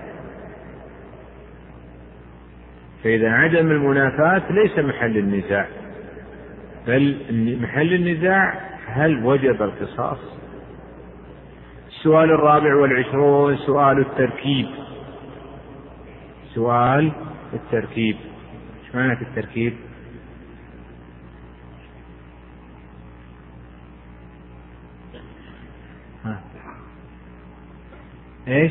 فإذا عدم المنافاة ليس محل النزاع، بل محل النزاع هل وجب القصاص. السؤال الرابع والعشرون سؤال التركيب. سؤال التركيب، ايش معنى التركيب؟ ها. ايش؟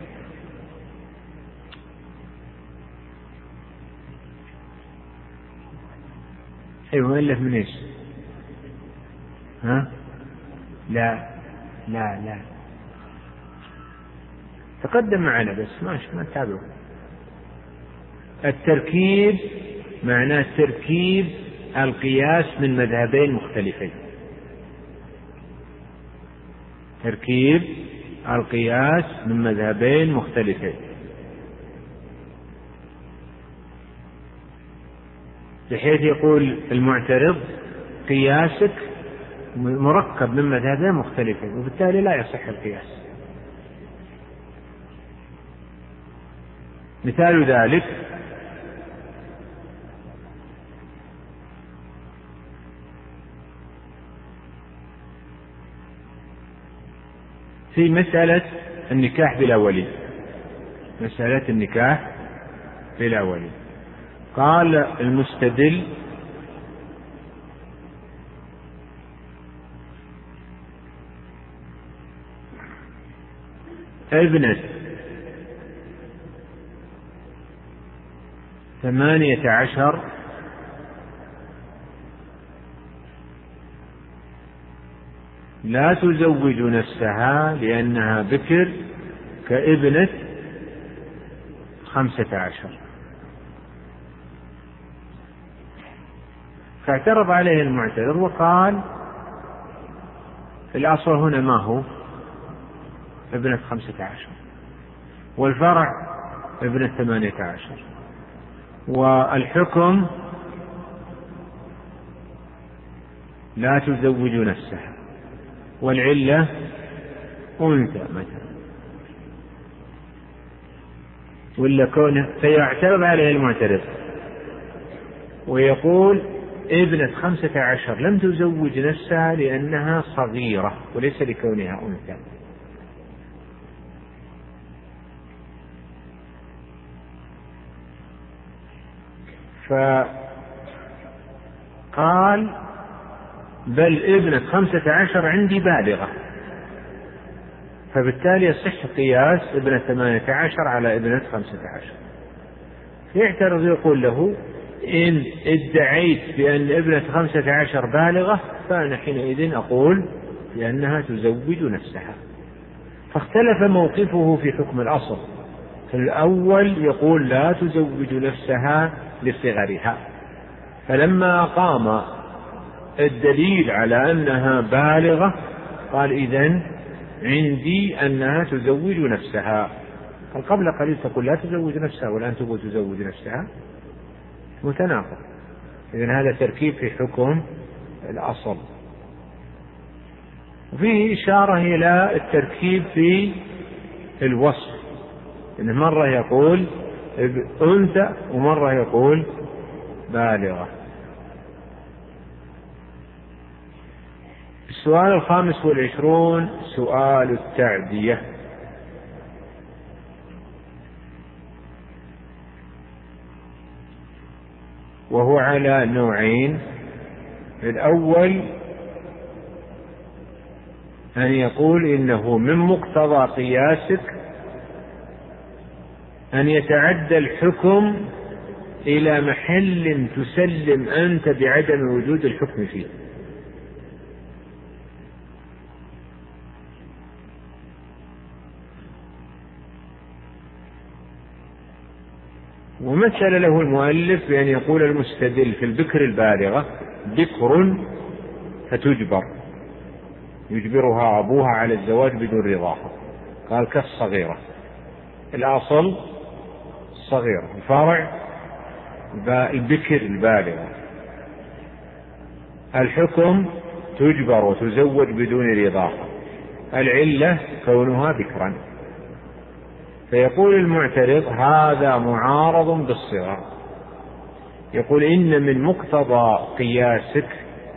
اي مؤلف من ايش؟ ها؟ لا لا لا تقدم معنا بس ماشي ما تتابعوا. التركيب معناه تركيب القياس من مذهبين مختلفين. تركيب القياس من مذهبين مختلفين، بحيث يقول المعترض قياسك مركب من مذهبين مختلفين وبالتالي لا يصح القياس. مثال ذلك في مسألة النكاح بلا ولي. مسألة النكاح بلا ولي قال المستدل ابنة ثمانية عشر لا تزوج نفسها لأنها بكر كابنة خمسة عشر. فاعترض عليه المعترض وقال الأصل هنا ما هو ابنة خمسة عشر، والفرع ابنة ثمانية عشر، والحكم لا تزوج نفسها، والعلة أنثى مثلا، ولا كونه. فيعترض عليه المعترض ويقول ابنة خمسة عشر لم تزوج نفسها لأنها صغيرة وليس لكونها أنثى. فقال بل ابنة خمسة عشر عندي بالغة، فبالتالي يصح قياس ابنة ثمانية عشر على ابنة خمسة عشر. يعترض يقول له إن ادعيت بأن ابنة خمسة عشر بالغة فأنا حينئذ أقول بأنها تزوج نفسها. فاختلف موقفه في حكم الأصل. الأول يقول لا تزوج نفسها لصغرها، فلما قام الدليل على أنها بالغة قال إذن عندي أنها تزوج نفسها. قبل قليل تقول لا تزوج نفسها والآن تقول تزوج نفسها، متناقض. إذن هذا تركيب في حكم الأصل. وفيه إشارة إلى التركيب في الوصف، إن مرة يقول أنثى ومرة يقول بالغة. السؤال الخامس والعشرون سؤال التعدية. وهو على نوعين. الأول أن يقول إنه من مقتضى قياسك أن يتعدى الحكم إلى محل تسلم أنت بعدم وجود الحكم فيه. ومثل له المؤلف بأن يقول المستدل في البكر البالغة بكر فتجبر، يجبرها أبوها على الزواج بدون رضاها، قال كالصغيرة، الأصل الصغيرة، الفرع البكر البالغة، الحكم تجبر وتزوج بدون رضاها، العلة كونها بكرا. فيقول المعترض هذا معارض بالصغر، يقول إن من مقتضى قياسك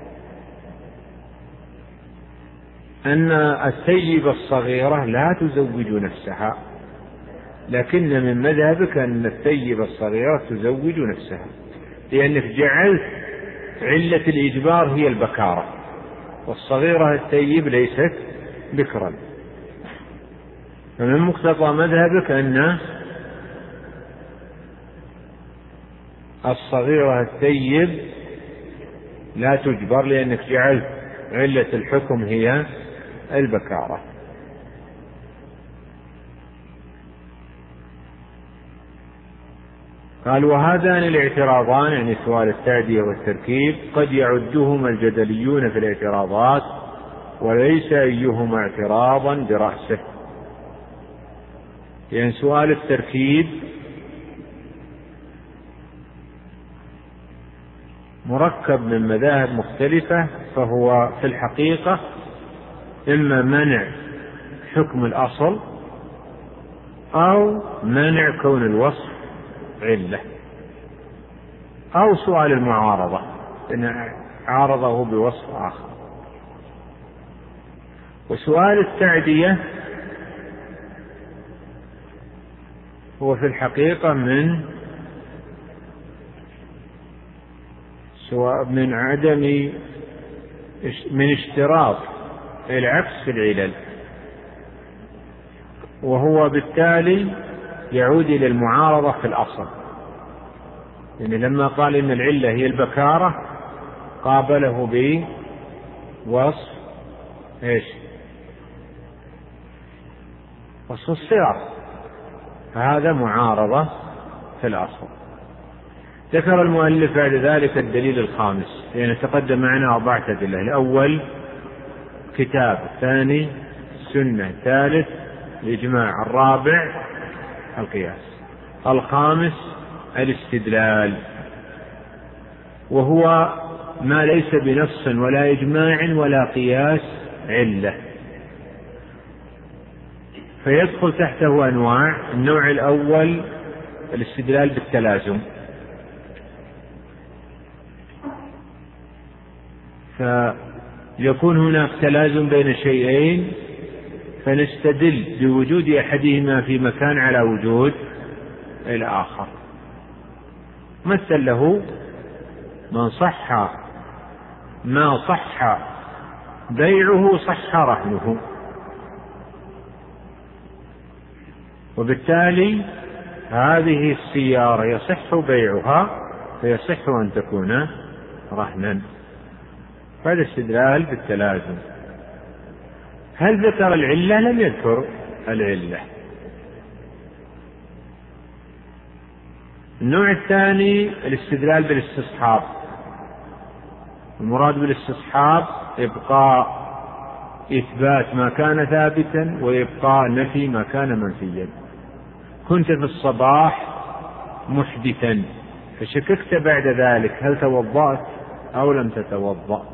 أن الثيب الصغيرة لا تزوج نفسها، لكن من مذهبك أن الثيب الصغيرة تزوج نفسها، لأنك جعلت علة الإجبار هي البكارة، والصغيرة الثيب ليست بكرا. فمن مقتضى مذهبك أن الصغيرة الثيب لا تجبر، لأنك جعلت علة الحكم هي البكارة. قال وهذان الاعتراضان، يعني سؤال التعدية والتركيب، قد يعدهما الجدليون في الاعتراضات، وليس أيهما اعتراضا برأسه. يعني سؤال التركيب مركب من مذاهب مختلفة، فهو في الحقيقة إما منع حكم الأصل أو منع كون الوصف علة، أو سؤال المعارضة إن عارضه بوصف آخر. وسؤال التعدية هو في الحقيقة من سواء من عدم من اشتراط العكس في العلل، وهو بالتالي يعود إلى المعارضة في الأصل. يعني لما قال إن العلة هي البكارة قابله بوصف إيش؟ وصف الصغر، فهذا معارضة في الأصل. ذكر المؤلف بعد ذلك الدليل الخامس، لأن يعني تقدم معنا أربعة أدلة: الأول كتاب، الثاني السنة، الثالث الإجماع، الرابع القياس، الخامس الاستدلال، وهو ما ليس بنص ولا إجماع ولا قياس علة، فيدخل تحته أنواع. النوع الأول الاستدلال بالتلازم، فيكون هناك تلازم بين شيئين فنستدل بوجود أحدهما في مكان على وجود الآخر. مثل له من صح ما صح بيعه صح رهنه، وبالتالي هذه السيارة يصح بيعها فيصح أن تكون رهنا. هذا استدلال بالتلازم. هل ذكر العلة؟ لم يذكر العلة. النوع الثاني الاستدلال بالاستصحاب. المراد بالاستصحاب إبقاء إثبات ما كان ثابتا وإبقاء نفي ما كان منفيا. كنت في الصباح محدثا فشككت بعد ذلك هل توضأت أو لم تتوضأ،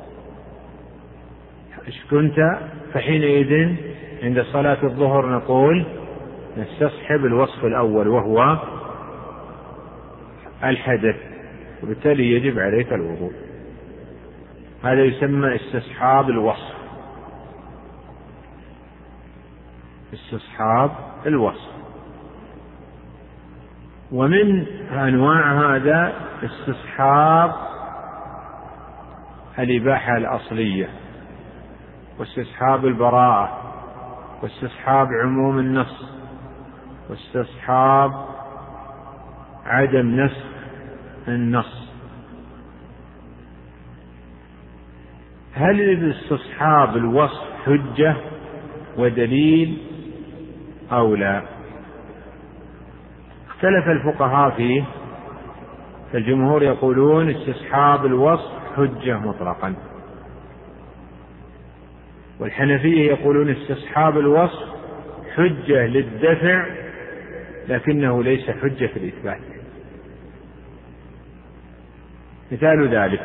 كنت فحينئذ عند صلاة الظهر نقول نستصحب الوصف الأول وهو الحدث، وبالتالي يجب عليك الوضوء. هذا يسمى استصحاب الوصف، استصحاب الوصف. ومن أنواع هذا استصحاب الإباحة الأصلية، واستصحاب البراءة، واستصحاب عموم النص، واستصحاب عدم نسخ النص. هل الاستصحاب الوصف حجة ودليل أو لا؟ اختلف الفقهاء فيه، فالجمهور يقولون استصحاب الوصف حجة مطلقا، والحنفية يقولون استصحاب الوصف حجة للدفع لكنه ليس حجة في الإثبات. مثال ذلك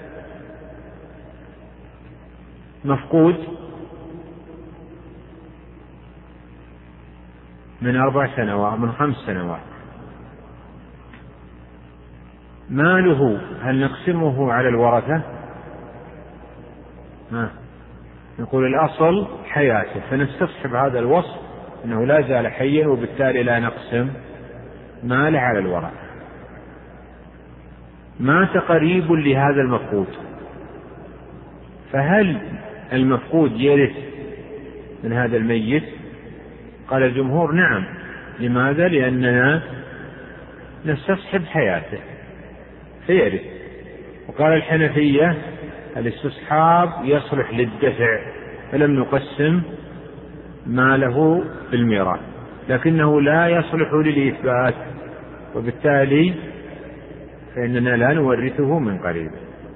مفقود من أربع سنوات من خمس سنوات، ماله هل نقسمه على الورثة؟ ما نقول الأصل حياته، فنستصحب هذا الوصف أنه لا زال حيا، وبالتالي لا نقسم ماله على الورثة. مات قريب لهذا المفقود، فهل المفقود يرث من هذا الميت؟ قال الجمهور نعم. لماذا؟ لأننا نستصحب حياته فيرث. وقال الحنفية الاستصحاب يصلح للدفع، فلم نقسم ماله بالميراث، لكنه لا يصلح للإثبات، وبالتالي فإننا لا نورثه من قريب.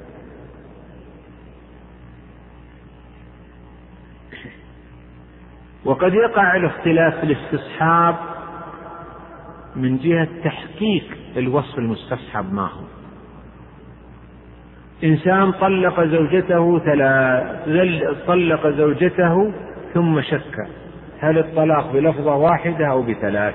وقد يقع الاختلاف في الاستصحاب من جهة تحقيق الوصف المستصحب ما هو. إنسان طلق زوجته ثلاث طلق زوجته ثم شك هل الطلاق بلفظة واحدة أو بثلاث،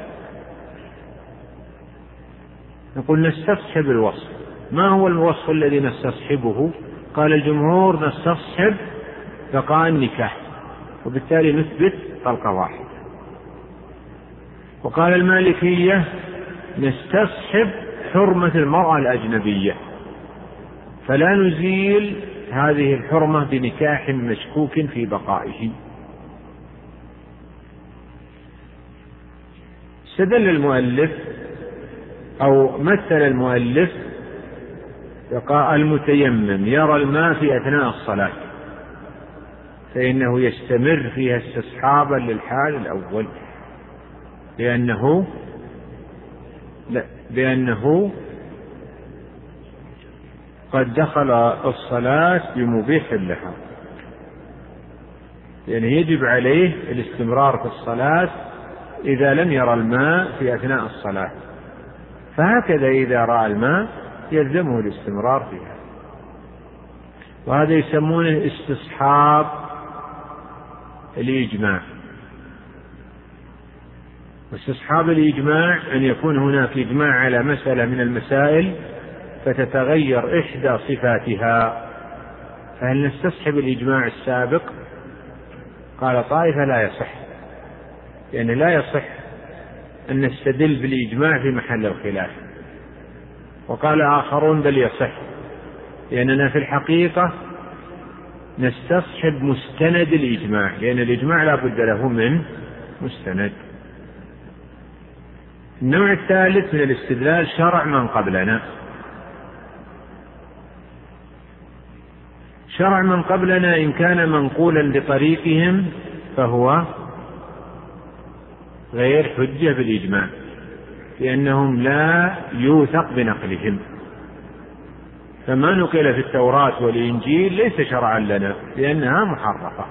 نقول نستصحب الوصف. ما هو الوصف الذي نستصحبه؟ قال الجمهور نستصحب بقاء النكاح، وبالتالي نثبت طلقة واحدة. وقال المالكية نستصحب حرمة المرأة الأجنبية، فلا نزيل هذه الحرمة بنكاح مشكوك في بقائه. استدل المؤلف أو مثل المؤلف بقاء المتيمم يرى الماء في أثناء الصلاة، فإنه يستمر فيها استصحابا للحال الأول، لأنه لا بأنه قد دخل الصلاة بمبيح لها، لأنه يجب عليه الاستمرار في الصلاة إذا لم يرى الماء في أثناء الصلاة، فهكذا إذا رأى الماء يلزمه الاستمرار فيها. وهذا يسمونه استصحاب الإجماع. واستصحاب الإجماع أن يكون هناك إجماع على مسألة من المسائل فتتغير إحدى صفاتها، فهل نستصحب الإجماع السابق؟ قال طائفة لا يصح، لأن يعني لا يصح أن نستدل بالإجماع في محل الخلاف. وقال آخرون بل يصح، لأننا في الحقيقة نستصحب مستند الإجماع، لأن الإجماع لا بد له من مستند. النوع الثالث من الاستدلال شرع من قبلنا. شرع من قبلنا إن كان منقولا لطريقهم فهو غير حجة بالإجماع، لأنهم لا يوثق بنقلهم، فما نقل في التوراة والإنجيل ليس شرعا لنا لأنها محرفة.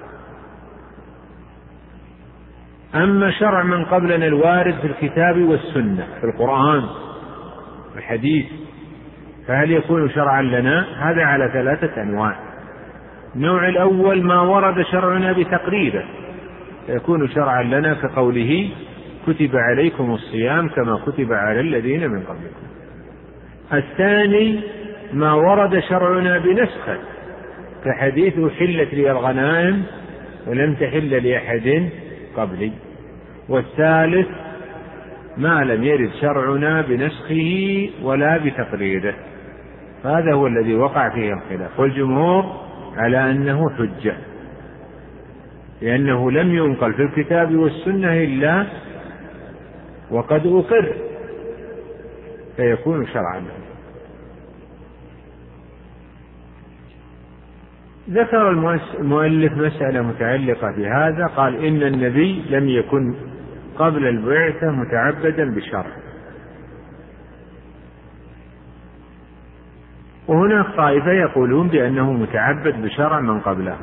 أما شرع من قبلنا الوارد في الكتاب والسنة في القرآن والحديث فهل يكون شرعا لنا؟ هذا على ثلاثة أنواع. النوع الأول ما ورد شرعنا بتقريره يكون شرعا لنا كقوله كتب عليكم الصيام كما كتب على الذين من قبلكم. الثاني ما ورد شرعنا بنسخه كحديث أحلت لي الغنائم ولم تحل لأحد قبلي. والثالث ما لم يرد شرعنا بنسخه ولا بتقريره، هذا هو الذي وقع فيه الخلاف، والجمهور على أنه حجة لأنه لم ينقل في الكتاب والسنة إلا وقد أقر فيكون شرعا. ذكر المؤلف مسألة متعلقة بهذا، قال إن النبي لم يكن قبل البعثة متعبدا بشرع، وهناك طائفة يقولون بأنه متعبد بشرع من قبله،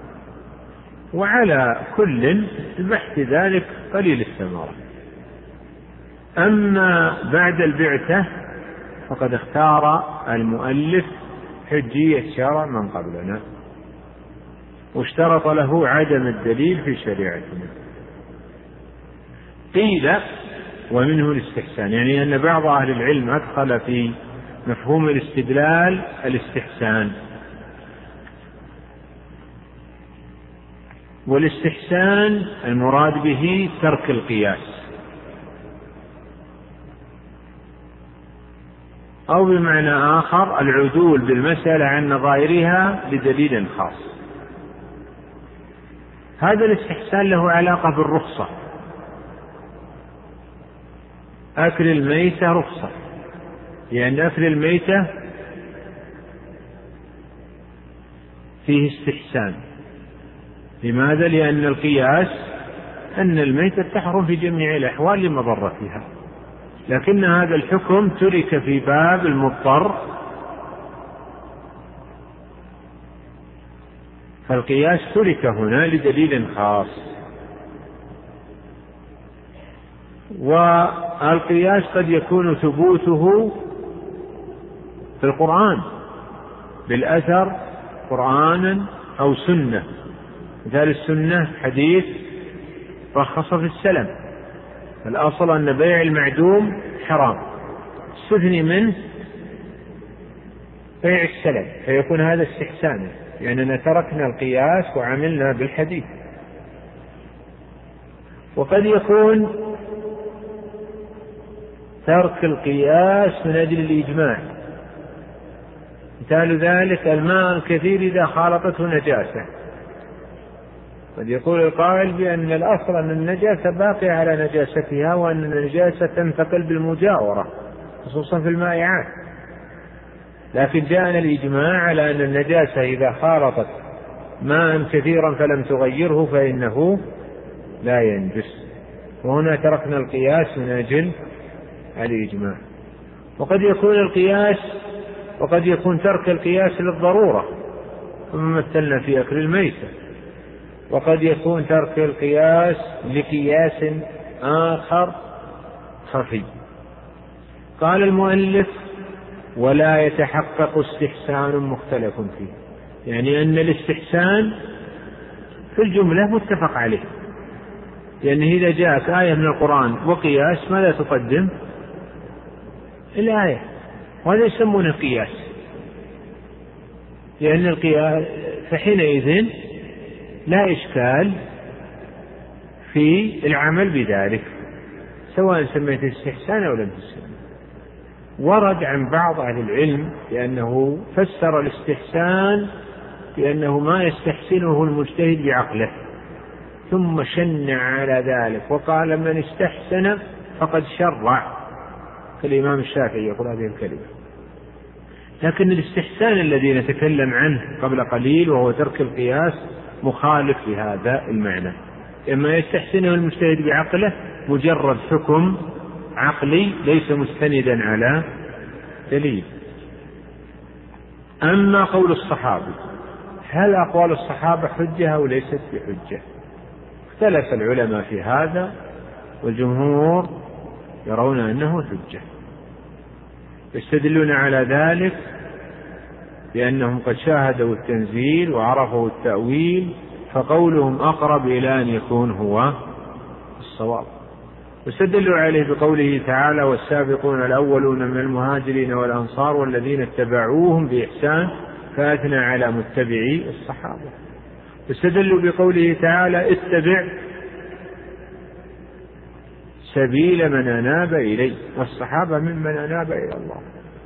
وعلى كل البحث ذلك قليل الثمرة. أما بعد البعثة فقد اختار المؤلف حجية شرع من قبلنا، واشترط له عدم الدليل في شريعتنا. قيل ومنه الاستحسان، يعني أن بعض أهل العلم أدخل في مفهوم الاستدلال الاستحسان، والاستحسان المراد به ترك القياس، أو بمعنى آخر العدول بالمسألة عن نظائرها بدليل خاص. هذا الاستحسان له علاقة بالرخصة، أكل الميتة رخصة، لأن يعني أكل الميتة فيه استحسان. لماذا؟ لأن القياس أن الميتة تحرم في جميع الأحوال لمضرتها، لكن هذا الحكم ترك في باب المضطر، فالقياس ترك هنا لدليل خاص. والقياس قد يكون ثبوته في القرآن بالأثر قرآنا أو سنة، مثال السنة حديث رخص في السلم، الأصل أن بيع المعدوم حرام، استثني منه بيع السلم، فيكون هذا استحسانا، لأننا تركنا القياس وعملنا بالحديث. وقد يكون ترك القياس من أجل الإجماع، مثال ذلك الماء الكثير إذا خالطته نجاسة، قد يقول القائل بأن الأصل أن النجاسة باقية على نجاستها، وأن النجاسة تنتقل بالمجاورة خصوصا في المائعات، لكن جاءنا الإجماع على أن النجاسة إذا خالطت ماء كثيرا فلم تغيره فإنه لا ينجس، وهنا تركنا القياس من أجل الإجماع. وقد يكون القياس وقد يكون ترك القياس للضرورة، ثم مثلنا في أكل الميتة، وقد يكون ترك القياس لقياس آخر خفي. قال المؤلف ولا يتحقق استحسان مختلف فيه، يعني أن الاستحسان في الجملة متفق عليه، لأنه إذا جاءت آية من القرآن وقياس ماذا تقدم؟ الآية، وهذا يسمونه قياس، لأن القياس فحينئذ لا إشكال في العمل بذلك سواء سميت استحسان أو لم تسمى. ورد عن بعض أهل العلم بأنه فسر الاستحسان بأنه ما يستحسنه المجتهد بعقله، ثم شنع على ذلك وقال من استحسن فقد شرع، كالإمام الشافعي يقول هذه الكلمة. لكن الاستحسان الذي نتكلم عنه قبل قليل وهو ترك القياس مخالف لهذا المعنى، إما يستحسنه المجتهد بعقله مجرد حكم عقلي ليس مستندا على دليل. أما قول الصحابة، هل أقوال الصحابة حجة أو ليست بحجة؟ اختلف العلماء في هذا، والجمهور يرون أنه حجة، يستدلون على ذلك لأنهم قد شاهدوا التنزيل وعرفوا التأويل، فقولهم أقرب إلى أن يكون هو الصواب. واستدلوا عليه بقوله تعالى والسابقون الأولون من المهاجرين والأنصار والذين اتبعوهم بإحسان، فأثنى على متبعي الصحابة. واستدلوا بقوله تعالى اتبع سبيل من أناب إلي، والصحابة ممن أناب إلى الله.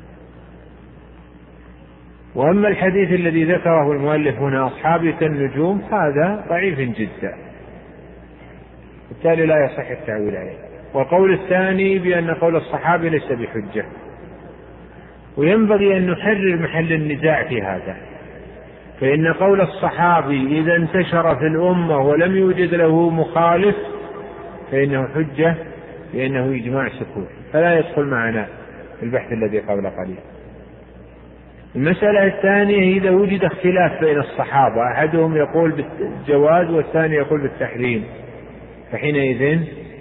وأما الحديث الذي ذكره المؤلف هنا أصحابي كالنجوم هذا ضعيف جدا، بالتالي لا يصح التعويل عليه. والقول الثاني بأن قول الصحابي ليس بحجة، وينبغي أن نحرر محل النزاع في هذا، فإن قول الصحابي إذا انتشر في الأمة ولم يوجد له مخالف فإنه حجة، لأنه إجماع سكوت، فلا يدخل معنا في البحث الذي قبل قليل. المسألة الثانية إذا وجد اختلاف بين الصحابة، أحدهم يقول بالجواز والثاني يقول بالتحريم، فحينئذ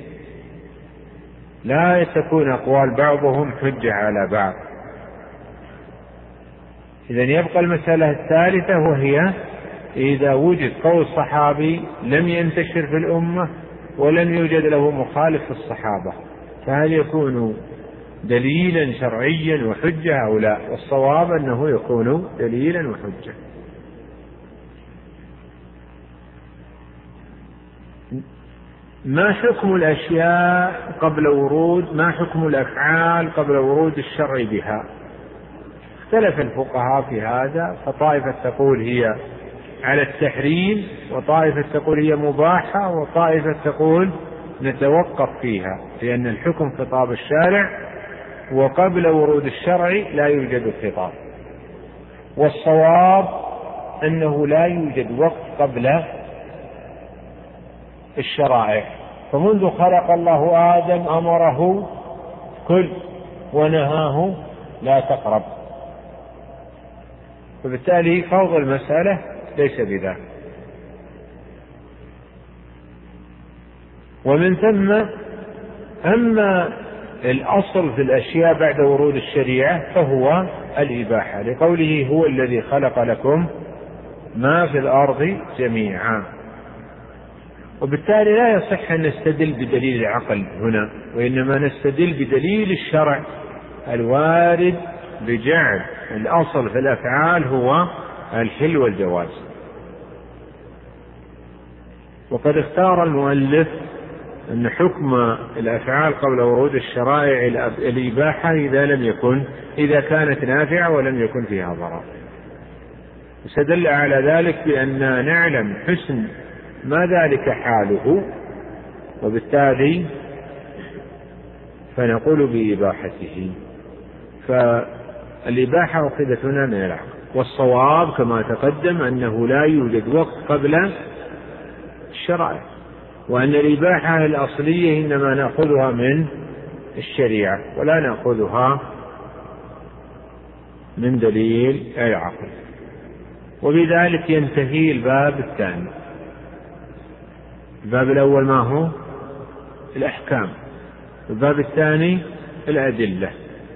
لا تكون أقوال بعضهم حجة على بعض. إذن يبقى المسألة الثالثة، وهي إذا وجد قول صحابي لم ينتشر في الأمة ولم يوجد له مخالف في الصحابة، فهل يكون دليلا شرعيا وحجة أو لا؟ والصواب أنه يكون دليلا وحجة. ما حكم الأشياء قبل ورود ما حكم الأفعال قبل ورود الشرع بها؟ اختلف الفقهاء في هذا، فطائفة تقول هي على التحريم، وطائفة تقول هي مباحة، وطائفة تقول نتوقف فيها، لأن الحكم خطاب الشارع، وقبل ورود الشرع لا يوجد خطاب. والصواب أنه لا يوجد وقت قبل الشرائع، فمنذ خلق الله آدم أمره كل ونهاه لا تقرب، فبالتالي فوض المسألة ليس بذلك. ومن ثم أما الأصل في الأشياء بعد ورود الشريعة فهو الإباحة، لقوله هو الذي خلق لكم ما في الأرض جميعا، وبالتالي لا يصح أن نستدل بدليل العقل هنا، وإنما نستدل بدليل الشرع الوارد بجعل الأصل في الأفعال هو الحل والجواز. وقد اختار المؤلف أن حكم الأفعال قبل ورود الشرائع الإباحة إذا لم يكن إذا كانت نافعة ولم يكن فيها ضرر، وستدل على ذلك بأن نعلم حسن ما ذلك حاله، وبالتالي فنقول بإباحته. فالإباحة أخذت هنا من العقل، والصواب كما تقدم أنه لا يوجد وقت قبل الشرائع، وأن الإباحة الأصلية إنما نأخذها من الشريعة ولا نأخذها من دليل العقل. وبذلك ينتهي الباب الثاني. الباب الأول ما هو؟ الأحكام. الباب الثاني الأدلة.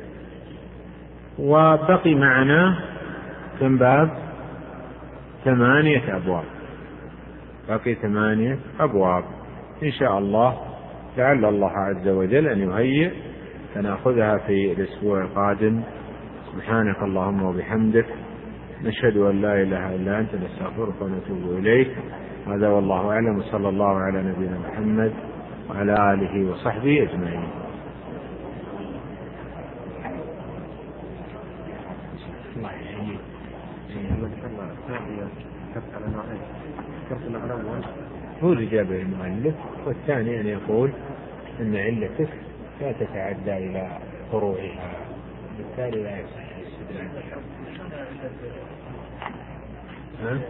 وبقي معنا كم باب؟ ثمانية أبواب. بقي ثمانية أبواب إن شاء الله، لعل الله عز وجل أن يهيئ فنأخذها في الأسبوع القادم. سبحانك اللهم وبحمدك، نشهد أن لا إله إلا أنت، نستغفرك ونتوب إليك. هذا والله أعلم، وصلى الله على نبينا محمد وعلى آله وصحبه أجمعين. هو اللي جابه المؤلف، والثاني أن يقول أن علتك لا تتعدى إلى فروعها، بالتالي لا يصح الاستدلال. ها؟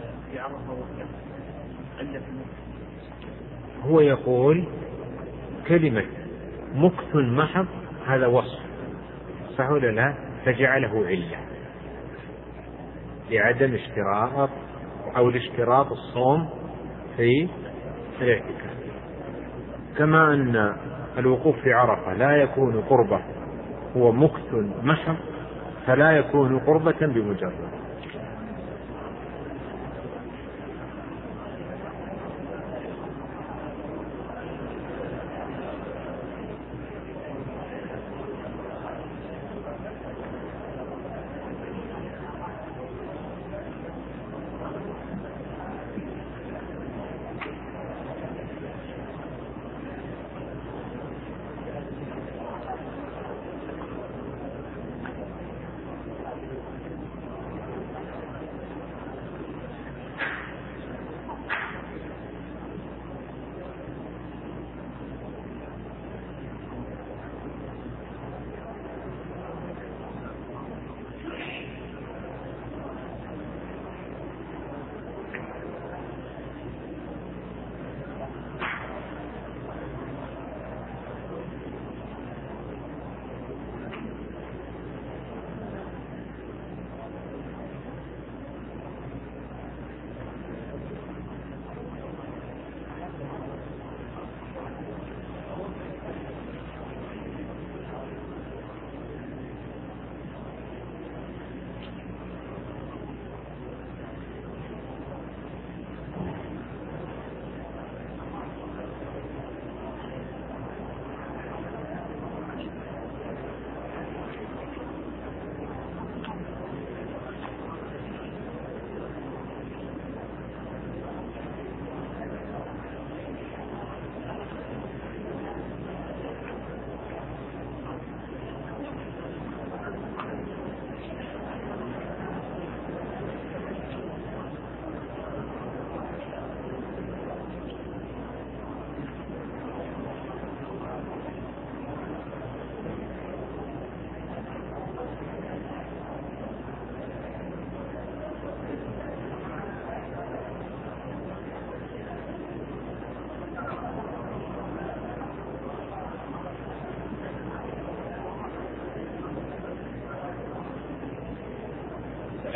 هو يقول كلمة مكث محض هذا وصف صح ولا لا؟ فجعله علة لعدم اشتراط أو لاشتراط الصوم في الاعتكاف، كما أن الوقوف في عرفة لا يكون قربة، هو مكث محض فلا يكون قربة بمجرد.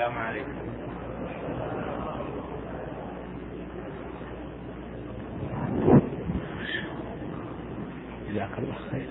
السلام عليكم. جزاك الله خير.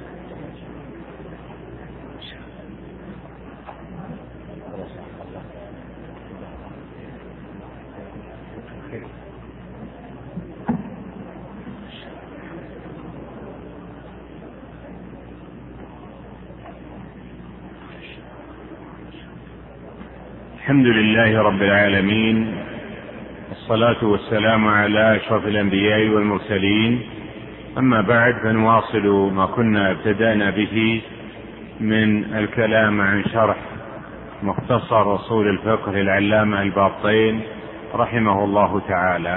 الحمد لله رب العالمين، والصلاة والسلام على أشرف الأنبياء والمرسلين. أما بعد، فنواصل ما كنا ابتدأنا به من الكلام عن شرح مختصر أصول الفقه للعلامة الباطين رحمه الله تعالى.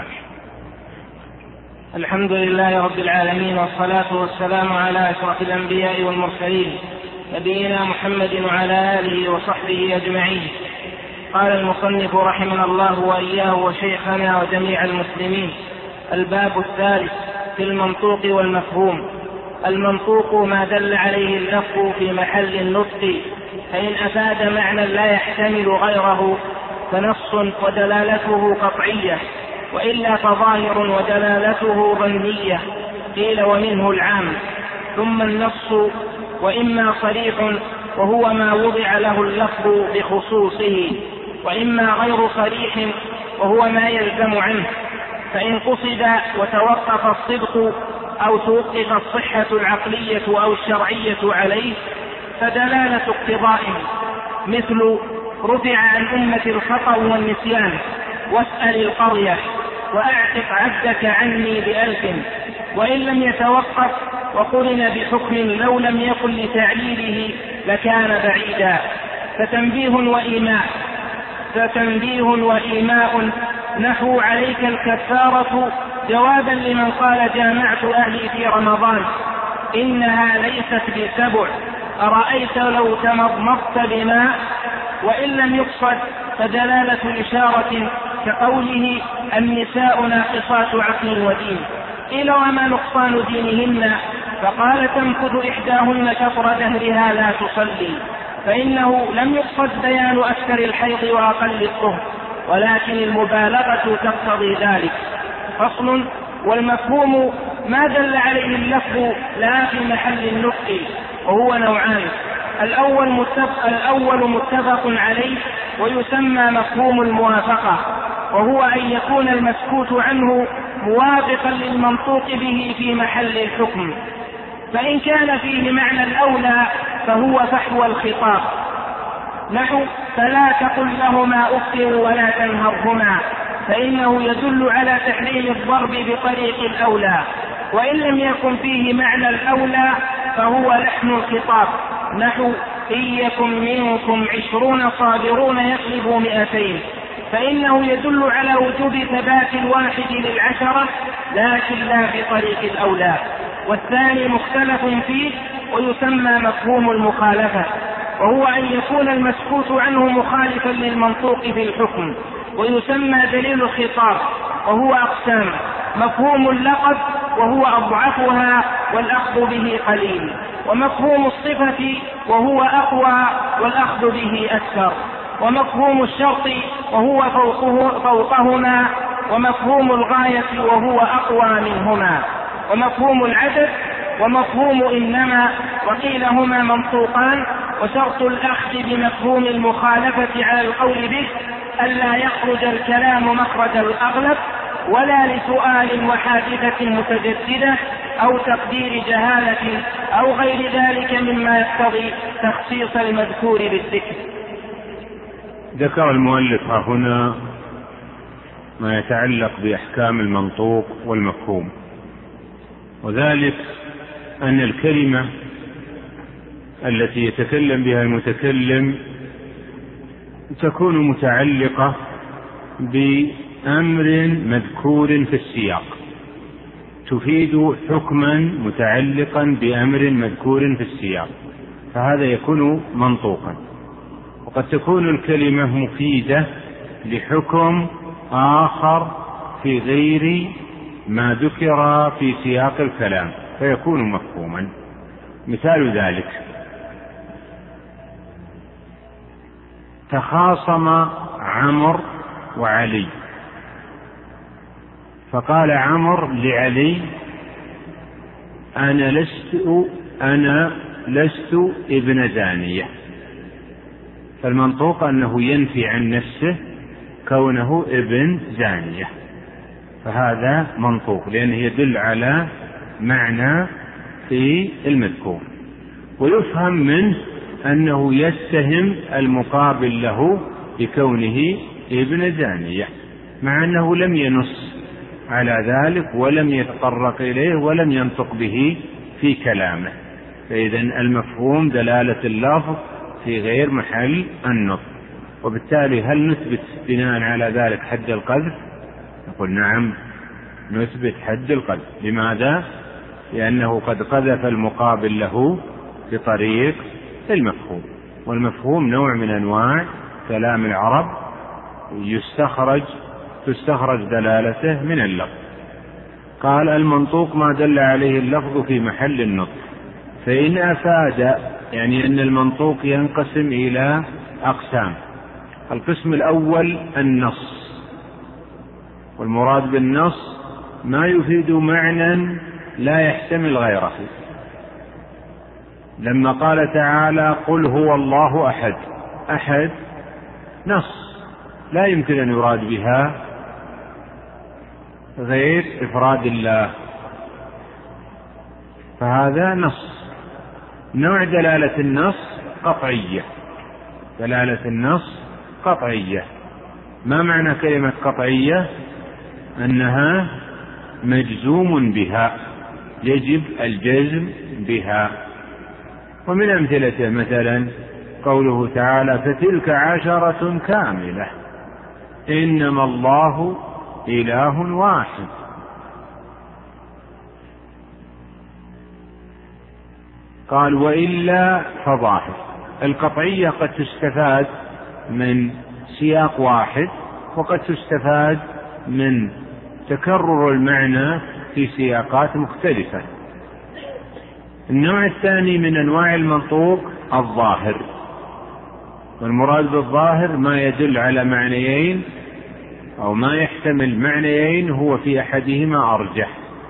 الحمد لله رب العالمين، والصلاة والسلام على أشرف الأنبياء والمرسلين نبينا محمد وعلى آله وصحبه أجمعين. قال المصنف رحمنا الله وإياه وشيخنا وجميع المسلمين: الباب الثالث في المنطوق والمفهوم. المنطوق ما دل عليه اللفظ في محل النطق، فإن أفاد معنى لا يحتمل غيره فنص ودلالته قطعية، وإلا فظاهر ودلالته ظنية. قيل ومنه العام. ثم النص وإما صريح وهو ما وضع له اللفظ بخصوصه، وإما غير صريح وهو ما يلزم عنه. فإن قصد وتوقف الصدق أو توقف الصحة العقلية أو الشرعية عليه فدلالة اقتضاء، مثل رفع عن أمة الخطأ والنسيان، واسأل القرية، وأعتق عبدك عني بألف. وإن لم يتوقف وقرن بحكم لو لم يكن لتعليله لكان بعيدا. فتنبيه وإيماء فتنبيه وإيماء نحو عليك الكفارة، جوابا لمن قال جامعت أهلي في رمضان إنها ليست بسبع، أرأيت لو تمضمضت بماء. وإن لم يقصد فدلالة إشارة كقوله النساء ناقصات عقل ودين. قيل وما نقصان دينهن؟ فقال تمكث إحداهن كفر دهرها لا تصلي، فإنه لم يقصد بيان أكثر الحيض وأقل الطهر، ولكن المبالغة تقتضي ذلك. فصل. والمفهوم ما دل عليه اللفظ لا في محل النطق، وهو نوعان: الأول متفق, الأول متفق عليه ويسمى مفهوم الموافقة، وهو أن يكون المسكوت عنه موافقا للمنطوق به في محل الحكم. فإن كان فيه معنى الأولى فهو فحوى الخطاب، نحو فلا تقل لهما أف ولا تنهرهما، فإنه يدل على تحريم الضرب بطريق الأولى. وإن لم يكن فيه معنى الأولى فهو لحن الخطاب، نحو إن يكن منكم عشرون صابرون يغلبوا مئتين، فإنه يدل على وجوب ثبات الواحد للعشرة لكن لا بطريق الأولى. والثاني مختلف فيه ويسمى مفهوم المخالفة، وهو أن يكون المسكوت عنه مخالفا للمنطوق في الحكم، ويسمى دليل الخطاب، وهو أقسام: مفهوم اللقب وهو أضعفها والأخذ به قليل، ومفهوم الصفة وهو أقوى والأخذ به أكثر، ومفهوم الشرط وهو فوقه فوقهما، ومفهوم الغاية وهو أقوى منهما، ومفهوم العدد، ومفهوم إنما. وقيل هما منطوقان. وشرط الأخذ بمفهوم المخالفة على القول به ألا يخرج الكلام مخرج الأغلب، ولا لسؤال وحادثة متجددة أو تقدير جهالة أو غير ذلك مما يقتضي تخصيص المذكور بالذكر. ذكر المؤلف هنا ما يتعلق بأحكام المنطوق والمفهوم، وذلك أن الكلمة التي يتكلم بها المتكلم تكون متعلقة بأمر مذكور في السياق، تفيد حكما متعلقا بأمر مذكور في السياق، فهذا يكون منطوقا. وقد تكون الكلمة مفيدة لحكم آخر في غير ما ذكر في سياق الكلام فيكون مفهوما. مثال ذلك: تخاصم عمرو وعلي، فقال عمرو لعلي: أنا لست أنا لست ابن زانية. فالمنطوق أنه ينفي عن نفسه كونه ابن زانية، فهذا منطوق لأنه يدل على معنى في المذكور. ويفهم منه أنه يتهم المقابل له بكونه ابن زانية، مع أنه لم ينص على ذلك ولم يتطرق إليه ولم ينطق به في كلامه. فإذن المفهوم دلالة اللفظ في غير محل النطق. وبالتالي هل نثبت بناء على ذلك حد القذف؟ نقول نعم، نثبت حد القذف. لماذا؟ لأنه قد قذف المقابل له بطريق المفهوم، والمفهوم نوع من أنواع كلام العرب يستخرج تستخرج دلالته من اللفظ. قال: المنطوق ما دل عليه اللفظ في محل النطق. فإن أفاد، يعني أن المنطوق ينقسم إلى أقسام. القسم الأول النص، والمراد بالنص ما يفيد معنى لا يحتمل غيره. لما قال تعالى: قل هو الله أحد، أحد نص لا يمكن أن يراد بها غير إفراد الله، فهذا نص. نوع دلالة النص قطعية، دلالة النص قطعية. ما معنى كلمة قطعية؟ أنها مجزوم بها، يجب الجزم بها. ومن أمثلته مثلا قوله تعالى: فتلك عشرة كاملة إنما الله إله واحد. قال: وإلا فظاهر. القطعية قد تستفاد من سياق واحد، وقد تستفاد من تكرر المعنى في سياقات مختلفة. النوع الثاني من أنواع المنطوق الظاهر، والمراد بالظاهر ما يدل على معنيين أو ما يحتمل معنيين هو في أحدهما أرجح.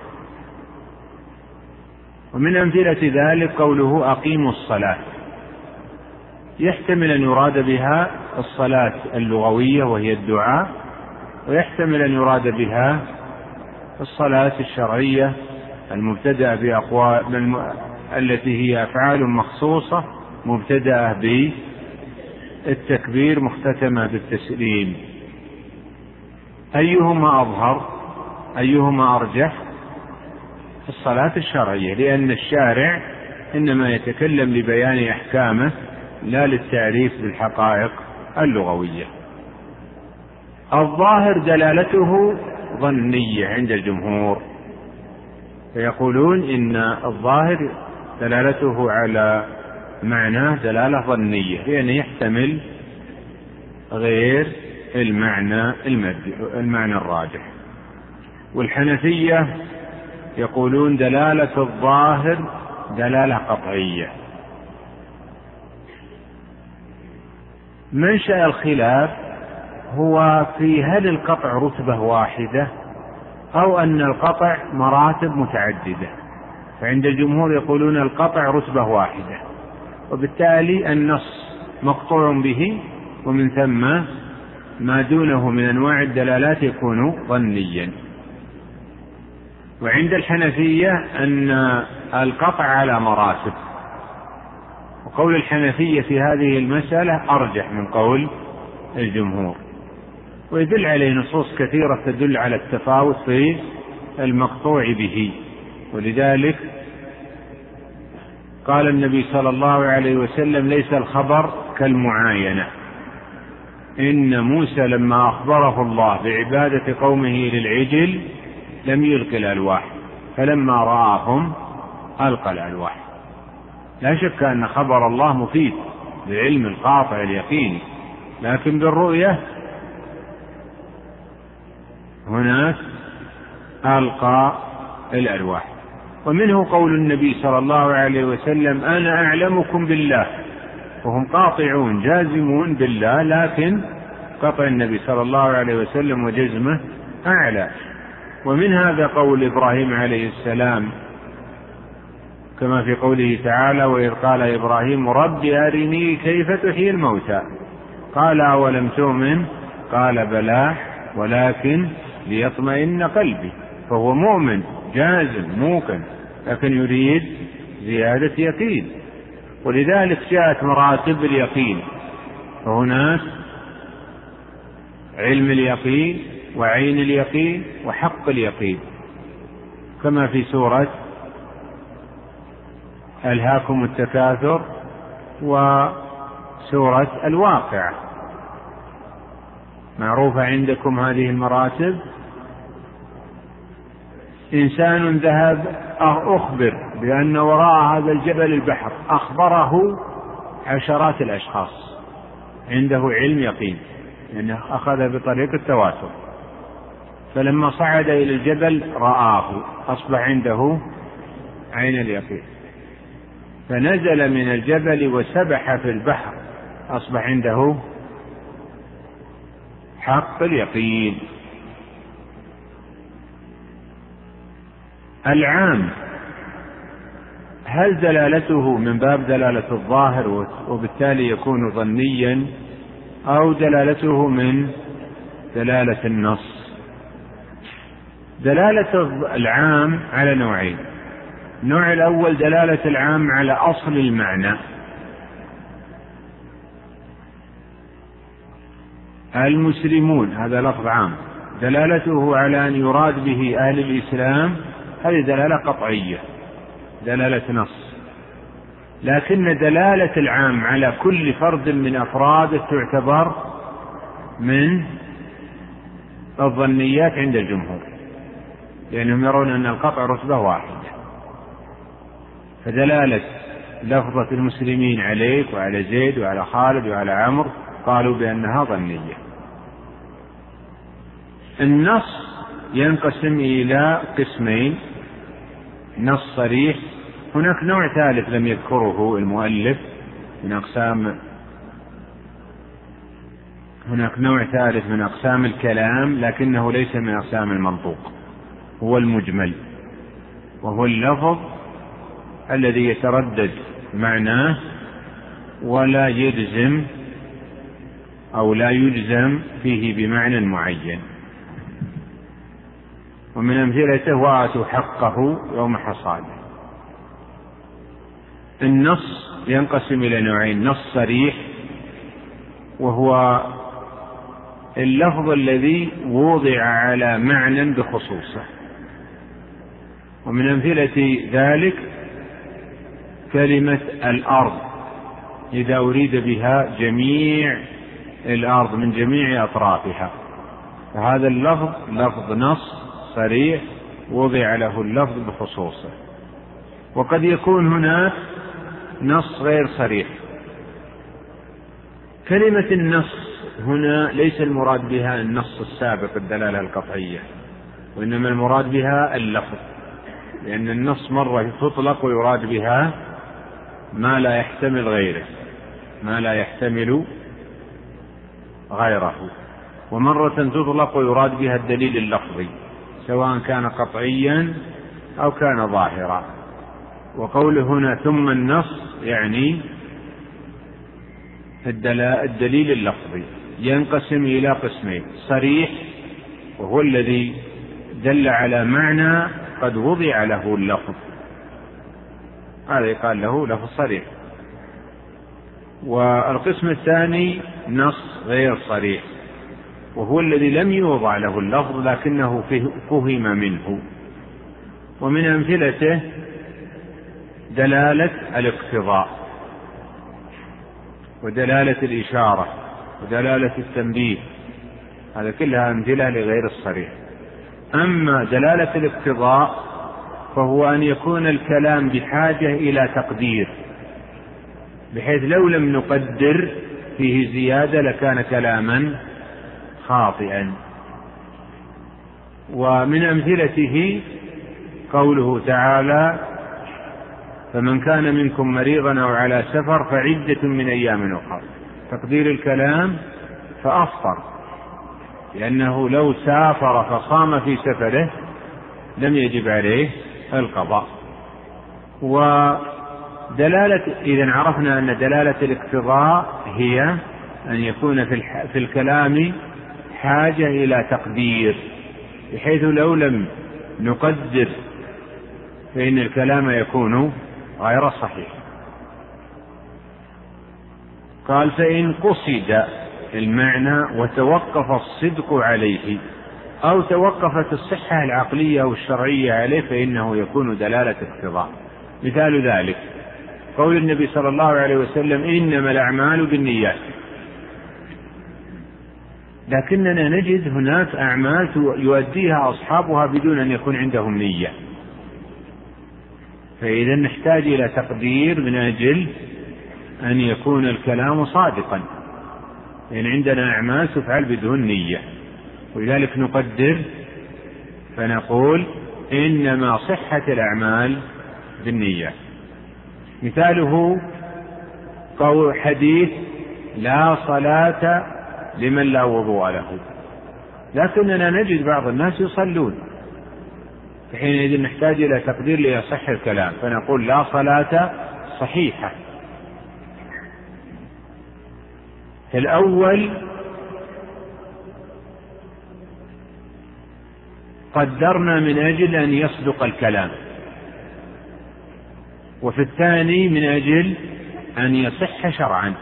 ومن أمثلة ذلك قوله: أقيموا الصلاة، يحتمل أن يراد بها الصلاة اللغوية وهي الدعاء، ويحتمل أن يراد بها الصلاة الشرعية المبتدأة بأقوال التي هي أفعال مخصوصة مبتدأة بالتكبير مختتمة بالتسليم. أيهما أظهر؟ أيهما أرجح؟ الصلاة الشرعية، لأن الشارع إنما يتكلم لبيان أحكامه لا للتعريف بالحقائق اللغوية. الظاهر دلالته ظنية عند الجمهور، فيقولون إن الظاهر دلالته على معناه دلالة ظنية، لأنه يحتمل غير المعنى المعنى الراجح. والحنفية يقولون دلالة الظاهر دلالة قطعية. منشأ الخلاف هو في هل القطع رتبة واحدة أو أن القطع مراتب متعددة. فعند الجمهور يقولون القطع رتبة واحدة، وبالتالي النص مقطوع به، ومن ثم ما دونه من أنواع الدلالات يكون ظنيا. وعند الحنفية أن القطع على مراتب، وقول الحنفية في هذه المسألة أرجح من قول الجمهور، ويدل عليه نصوص كثيرة تدل على التفاوت في المقطوع به. ولذلك قال النبي صلى الله عليه وسلم: ليس الخبر كالمعاينة، إن موسى لما أخبره الله بعبادة قومه للعجل لم يلق الألواح، فلما رآهم ألقى الألواح. لا شك أن خبر الله مفيد بالعلم القاطع اليقيني، لكن بالرؤية هناك ألقى الألواح. ومنه قول النبي صلى الله عليه وسلم: أنا أعلمكم بالله، وهم قاطعون جازمون بالله، لكن قطع النبي صلى الله عليه وسلم وجزمه أعلى. ومن هذا قول إبراهيم عليه السلام كما في قوله تعالى: وإذ قال إبراهيم رب أرني كيف تحيي الموتى قال أولم تؤمن قال بلى ولكن ليطمئن قلبي. فهو مؤمن جازم موقن لكن يريد زيادة يقين. ولذلك جاءت مراتب اليقين، فهناك علم اليقين وعين اليقين وحق اليقين، كما في سورة ألهاكم التكاثر وسورة الواقع. معروفة عندكم هذه المراتب. إنسان ذهب أخبر بأن وراء هذا الجبل البحر، أخبره عشرات الأشخاص، عنده علم يقين لأنه أخذ بطريق التواتر. فلما صعد إلى الجبل رآه، أصبح عنده عين اليقين. فنزل من الجبل وسبح في البحر، أصبح عنده حق اليقين. العام هل دلالته من باب دلالة الظاهر وبالتالي يكون ظنيا، أو دلالته من دلالة النص؟ دلالة العام على نوعين. النوع الأول دلالة العام على أصل المعنى. المسلمون هذا لفظ عام، دلالته على أن يراد به أهل الإسلام، هذه دلالة قطعية، دلالة نص. لكن دلالة العام على كل فرد من أفراده تعتبر من الظنيات عند الجمهور، لأنهم يرون أن القطع رتبة واحدة. فدلالة لفظة المسلمين عليك وعلى زيد وعلى خالد وعلى عمرو قالوا بأنها ظنية. النص ينقسم إلى قسمين: نص صريح، هناك نوع ثالث لم يذكره المؤلف من أقسام، هناك نوع ثالث من أقسام الكلام لكنه ليس من أقسام المنطوق، هو المجمل، وهو اللفظ الذي يتردد معناه ولا يلزم أو لا يلزم فيه بمعنى معين. ومن أمثلته: وآتوا حقه يوم حصاده. النص ينقسم إلى نوعين: نص صريح وهو اللفظ الذي وضع على معنى بخصوصه، ومن أمثلة ذلك كلمة الأرض إذا أريد بها جميع الأرض من جميع أطرافها، فهذا اللفظ لفظ نص صريح وضع له اللفظ بخصوصه. وقد يكون هناك نص غير صريح. كلمة النص هنا ليس المراد بها النص السابق الدلالة القطعية، وإنما المراد بها اللفظ، لأن النص مرة تطلق ويراد بها ما لا يحتمل غيره، ما لا يحتمل غيره، ومرة تطلق ويراد بها الدليل اللفظي سواء كان قطعيا أو كان ظاهرا. وقوله هنا ثم النص يعني الدليل اللفظي ينقسم إلى قسمين: صريح وهو الذي دل على معنى قد وضع له اللفظ، هذا يقال له لفظ صريح. والقسم الثاني نص غير صريح وهو الذي لم يوضع له اللفظ لكنه فهم منه. ومن أمثلته دلالة الاقتضاء ودلالة الإشارة ودلالة التنبيه، هذا كلها أمثلة لغير الصريح. أما دلالة الاقتضاء فهو أن يكون الكلام بحاجة إلى تقدير، بحيث لو لم نقدر فيه زيادة لكان كلاما خاطئا. ومن أمثلته قوله تعالى: فمن كان منكم مريضا أو على سفر فعدة من أيام أخرى، تقدير الكلام فأفطر لأنه لو سافر فصام في سفره لم يجب عليه القضاء. ودلالة إذن عرفنا أن دلالة الاقتضاء هي أن يكون في, في الكلام حاجة إلى تقدير، بحيث لو لم نقدر فإن الكلام يكون غير صحيح. قال فإن قصد المعنى وتوقف الصدق عليه أو توقفت الصحة العقلية والشرعية عليه فإنه يكون دلالة اقتضاء. مثال ذلك قول النبي صلى الله عليه وسلم إنما الأعمال بالنيات، لكننا نجد هناك أعمال يؤديها أصحابها بدون أن يكون عندهم نية، فإذا نحتاج إلى تقدير من أجل أن يكون الكلام صادقا، لأن عندنا أعمال تفعل بدون نية، ولذلك نقدر فنقول إنما صحة الأعمال بالنية. مثاله قول حديث لا صلاة لمن لا وضوء له، لكننا نجد بعض الناس يصلون، فحينئذ نحتاج إلى تقدير ليصح الكلام فنقول لا صلاة صحيحة. الأول قدرنا من أجل أن يصدق الكلام، وفي الثاني من أجل أن يصح شرعا.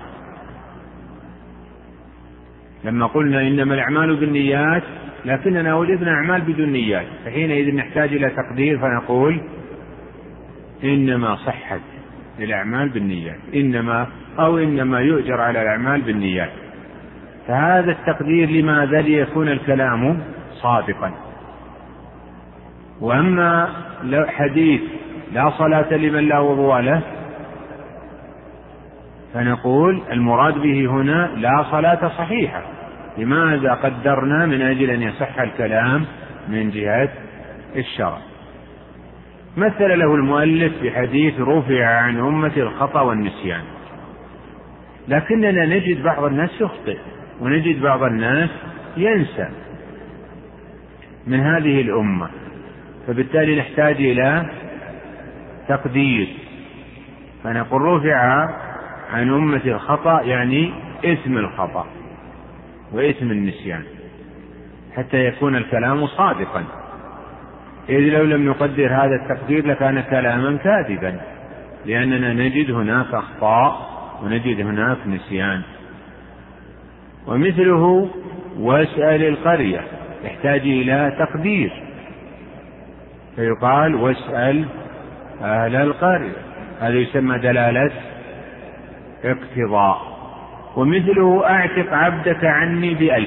لما قلنا إنما الأعمال بالنيات لكننا وجدنا أعمال بدون نيات، فحينئذ نحتاج إلى تقدير فنقول إنما صحت الأعمال بالنيات، إنما أو إنما يؤجر على الأعمال بالنيات. فهذا التقدير لماذا؟ ليكون الكلام صادقا. وأما حديث لا صلاة لمن لا وضوء له فنقول المراد به هنا لا صلاة صحيحة. لماذا قدرنا؟ من أجل أن يصح الكلام من جهة الشرع. مثل له المؤلف بحديث رفع عن أمة الخطأ والنسيان، لكننا نجد بعض الناس يخطئ ونجد بعض الناس ينسى من هذه الأمة، فبالتالي نحتاج إلى تقدير فنقول رفع عن أمة الخطأ يعني إثم الخطأ وإثم النسيان حتى يكون الكلام صادقا، إذ لو لم نقدر هذا التقدير لكان كلاما كاذبا، لأننا نجد هناك أخطاء ونجد هناك نسيان. ومثله واسأل القرية يحتاج إلى تقدير فيقال واسأل أهل القرية، هذا يسمى دلالة اقتضاء. ومثله أعتق عبدك عني بألف،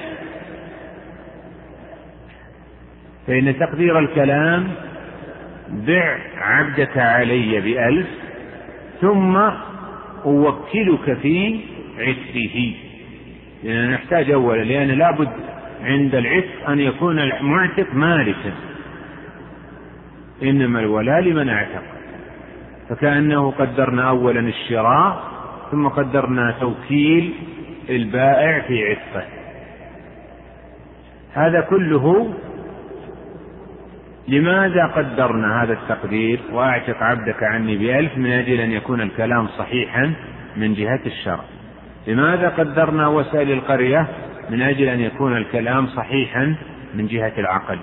فإن تقدير الكلام بع عبدك علي بألف ثم أوكلك في عتقه، لأننا نحتاج أولا، لأن لابد عند العتق أن يكون المعتق مالكا، إنما الولاء لمن اعتق، فكأنه قدرنا أولا الشراء ثم قدرنا توكيل البائع في عتقه. هذا كله لماذا قدرنا هذا التقدير وأعتق عبدك عني بألف؟ من أجل أن يكون الكلام صحيحا من جهة الشرع. لماذا قدرنا وسائل القرية؟ من أجل أن يكون الكلام صحيحا من جهة العقل.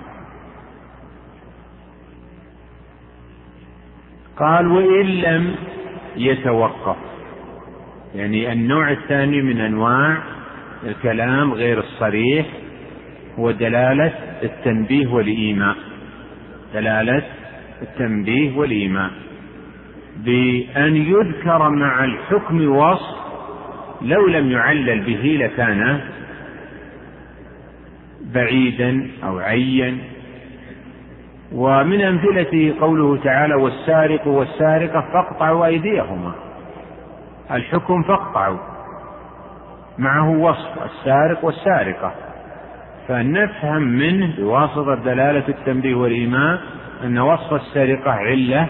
قال وإن لم يتوقف، يعني النوع الثاني من أنواع الكلام غير الصريح هو دلالة التنبيه والإيماء، دلالة التنبيه والإيماء بأن يذكر مع الحكم وصف لو لم يعلل به لكان بعيدا أو عيا. ومن أمثلته قوله تعالى والسارق والسارقة فاقطعوا أيديهما، الحكم فاقطعوا معه وصف السارق والسارقة، فنفهم منه بواسطة دلالة التنبيه والإيماء أن وصف السرقة علة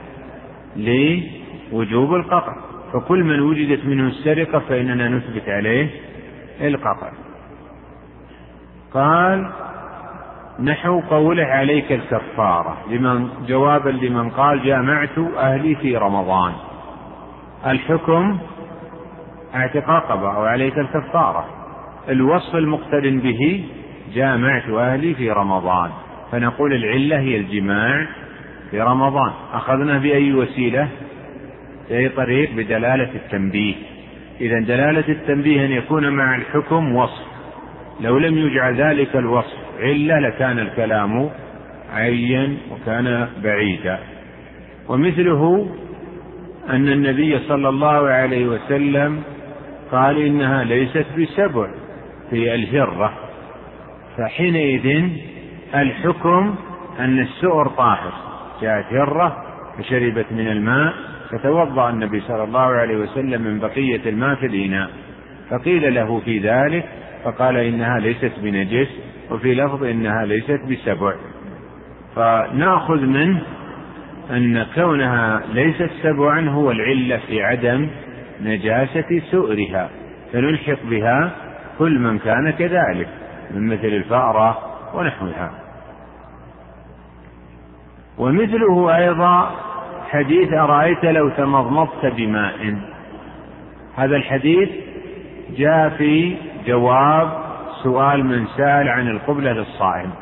لوجوب القطع، فكل من وجدت منه السرقة فإننا نثبت عليه القطع. قال نحو قوله عليك الكفارة، لمن جوابا لمن قال جامعت أهلي في رمضان. الحكم اعتق رقبة أو عليك الكفارة، الوصف المقترن به جامعت أهلي في رمضان، فنقول العلة هي الجماع في رمضان. أخذنا بأي وسيلة؟ بأي طريق؟ بدلالة التنبيه. إذا دلالة التنبيه أن يكون مع الحكم وصف، لو لم يجعل ذلك الوصف علة لكان الكلام عيا وكان بعيدا. ومثله أن النبي صلى الله عليه وسلم قال إنها ليست بسبع في الهرة، فحينئذ الحكم أن السؤر طاهر، جاءت هرة فشربت من الماء فتوضأ النبي صلى الله عليه وسلم من بقية الماء في الإناء، فقيل له في ذلك فقال إنها ليست بنجس، وفي لفظ إنها ليست بسبع. فنأخذ منه أن كونها ليست سبعا هو العلة في عدم نجاسة سؤرها، فنلحق بها كل من كان كذلك من مثل الفأرة ونحوها. ومثله أيضا حديث أرأيت لو تمضمضت بماء، هذا الحديث جاء في جواب سؤال من سأل عن القبلة للصائم،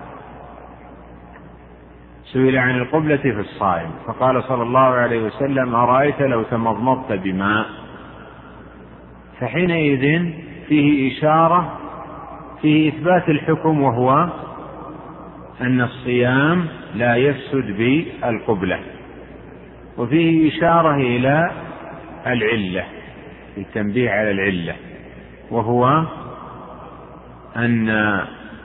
سئل عن القبلة في الصائم فقال صلى الله عليه وسلم أرأيت لو تمضمضت بماء، فحينئذ فيه إشارة، فيه إثبات الحكم، وهو أن الصيام لا يفسد بالقبلة، وفيه إشارة إلى العلة، التنبيه على العلة، وهو أن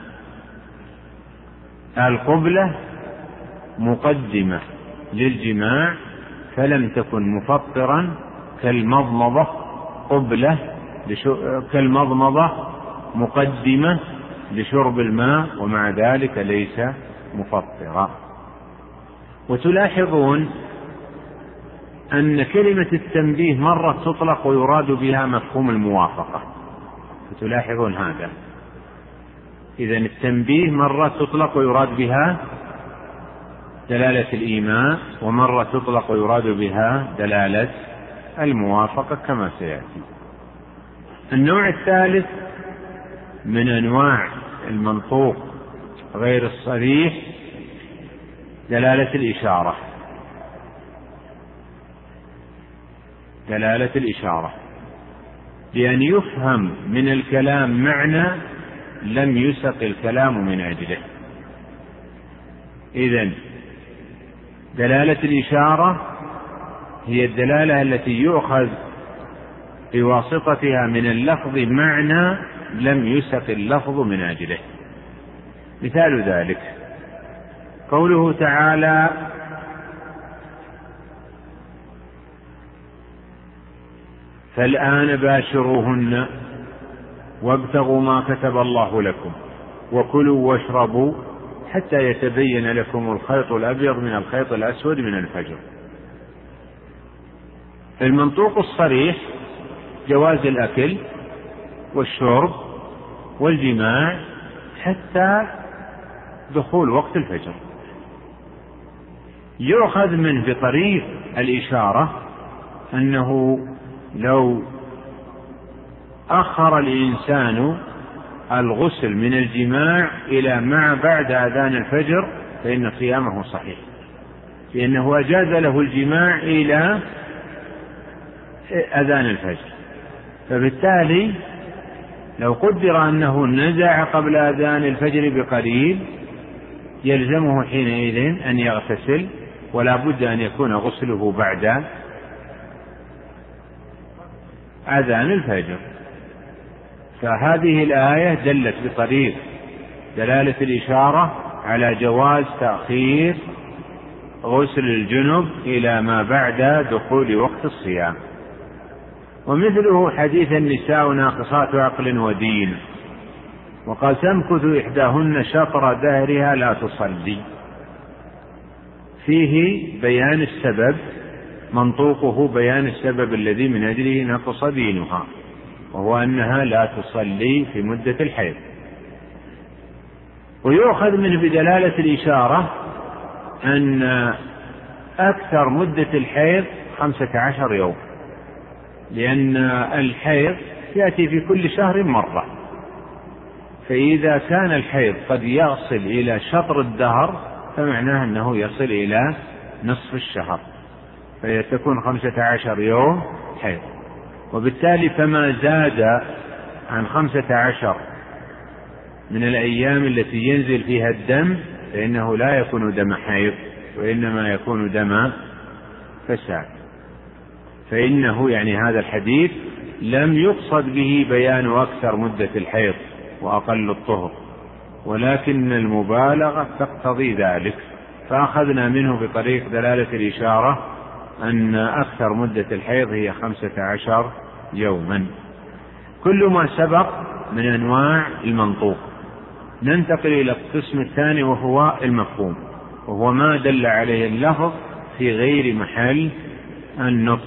القبلة مقدمة للجماع فلم تكن مفطرا كالمضمضة، قبلة كالمضمضة مقدمة لشرب الماء ومع ذلك ليس مفطرا. وتلاحظون أن كلمة التنبيه مرة تطلق ويراد بها مفهوم الموافقة، فتلاحظون هذا. إذن التنبيه مرة تطلق ويراد بها دلالة الإيماء، ومرة تطلق ويراد بها دلالة الموافقة كما سيأتي. النوع الثالث من أنواع المنطوق غير الصريح دلالة الإشارة، دلالة الإشارة بأن يفهم من الكلام معنى لم يسق الكلام من أجله. إذن دلالة الإشارة هي الدلالة التي يؤخذ بواسطتها من اللفظ معنى لم يسق اللفظ من أجله. مثال ذلك قوله تعالى فالآن باشروهن وابتغوا ما كتب الله لكم وكلوا واشربوا حتى يتبين لكم الخيط الأبيض من الخيط الأسود من الفجر. المنطوق الصريح جواز الأكل والشرب والجماع حتى دخول وقت الفجر. يؤخذ منه بطريق الإشارة أنه لو أخر الإنسان الغسل من الجماع إلى ما بعد أذان الفجر فإن صيامه صحيح، لأنه أجاز له الجماع إلى أذان الفجر. فبالتالي لو قدر أنه نزع قبل أذان الفجر بقليل يلزمه حينئذ أن يغتسل، ولا بد أن يكون غسله بعد أذان الفجر. فهذه الآية دلت بطريق دلالة الإشارة على جواز تأخير غسل الجنب إلى ما بعد دخول وقت الصيام. ومثله حديث النساء ناقصات عقل ودين، وقال تمكث إحداهن شطر دهرها لا تصلي، فيه بيان السبب، منطوقه بيان السبب الذي من أجله نقص دينها، وهو أنها لا تصلي في مدة الحيض. ويؤخذ منه بدلالة الإشارة أن أكثر مدة الحيض خمسة عشر يوم، لأن الحيض يأتي في كل شهر مرة، فإذا كان الحيض قد يصل إلى شطر الدهر فمعناه أنه يصل إلى نصف الشهر، فيتكون خمسة عشر يوم حيض. وبالتالي فما زاد عن خمسة عشر من الأيام التي ينزل فيها الدم فإنه لا يكون دم حيض، وإنما يكون دم فساد. فإنه يعني هذا الحديث لم يقصد به بيان أكثر مدة الحيض وأقل الطهر، ولكن المبالغة تقتضي ذلك، فأخذنا منه بطريق دلالة الإشارة أن أكثر مدة الحيض هي خمسة عشر يوما. كل ما سبق من أنواع المنطوق. ننتقل إلى القسم الثاني وهو المفهوم، وهو ما دل عليه اللفظ في غير محل النطق.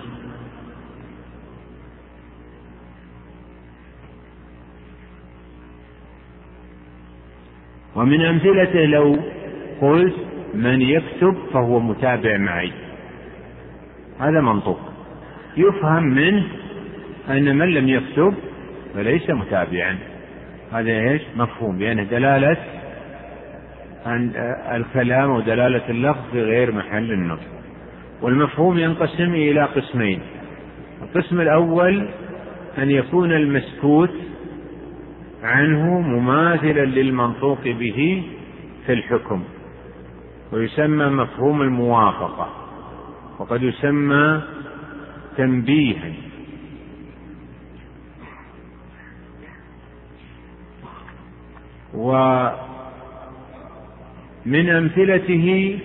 ومن أمثلته لو قلت من يكتب فهو متابع معي، هذا منطوق يفهم منه أن من لم يكتب فليس متابعا، هذا إيش مفهوم، لأنه دلالة عن الكلام ودلالة اللفظ في غير محل النطق. والمفهوم ينقسم إلى قسمين. القسم الأول أن يكون المسكوت عنه مماثلا للمنطوق به في الحكم، ويسمى مفهوم الموافقة، وقد يسمى تنبيها. ومن أمثلته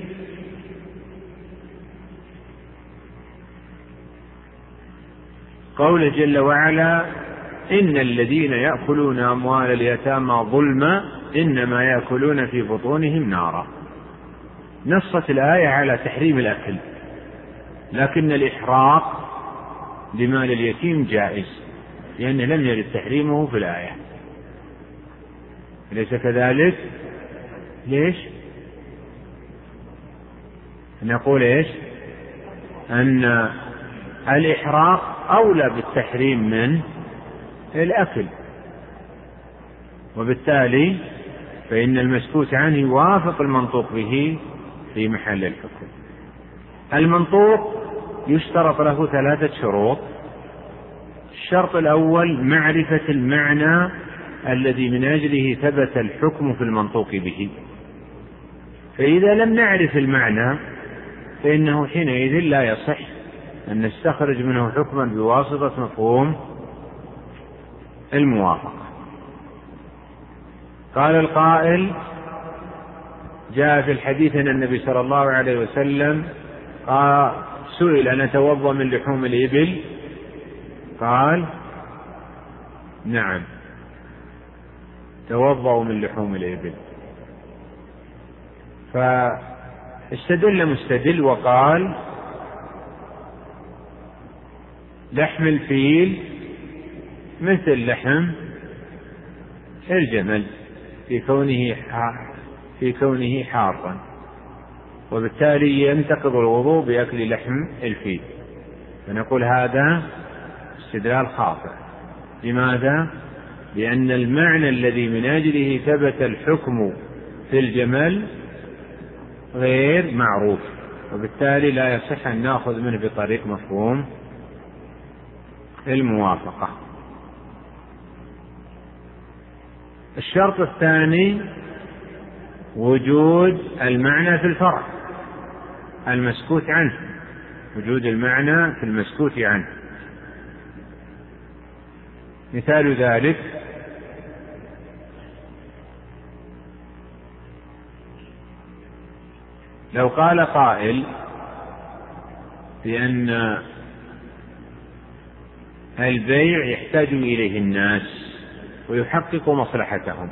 قوله جل وعلا إن الذين يأكلون أموال اليتامى ظلما إنما يأكلون في بطونهم نارا. نصت الآية على تحريم الأكل، لكن الإحراق لمال اليتيم جائز، لأن لم يرد تحريمه في الآية، أليس كذلك؟ ليش؟ نقول إيش؟ أن الإحراق أولى بالتحريم من الأكل، وبالتالي فإن المسكوت عنه يوافق المنطوق به في محل الحكم. المنطوق يشترط له ثلاثة شروط. الشرط الأول معرفة المعنى الذي من أجله ثبت الحكم في المنطوق به، فإذا لم نعرف المعنى فإنه حينئذ لا يصح أن نستخرج منه حكما بواسطة مفهوم الموافقة. قال القائل جاء في الحديث أن النبي صلى الله عليه وسلم قال سئل أن أتوضأ من لحوم الإبل؟ قال نعم توضأ من لحوم الإبل. فاستدل مستدل وقال لحم الفيل مثل لحم الجمل في كونه في كونه حارا، وبالتالي ينتقض الوضوء بأكل لحم الفيل. فنقول هذا استدلال خاطئ. لماذا؟ لأن المعنى الذي من أجله ثبت الحكم في الجمل غير معروف، وبالتالي لا يصح أن نأخذ منه بطريق مفهوم الموافقة. الشرط الثاني وجود المعنى في الفرع المسكوت عنه، وجود المعنى في المسكوت عنه. مثال ذلك لو قال قائل بأن البيع يحتاج إليه الناس ويحقق مصلحتهم،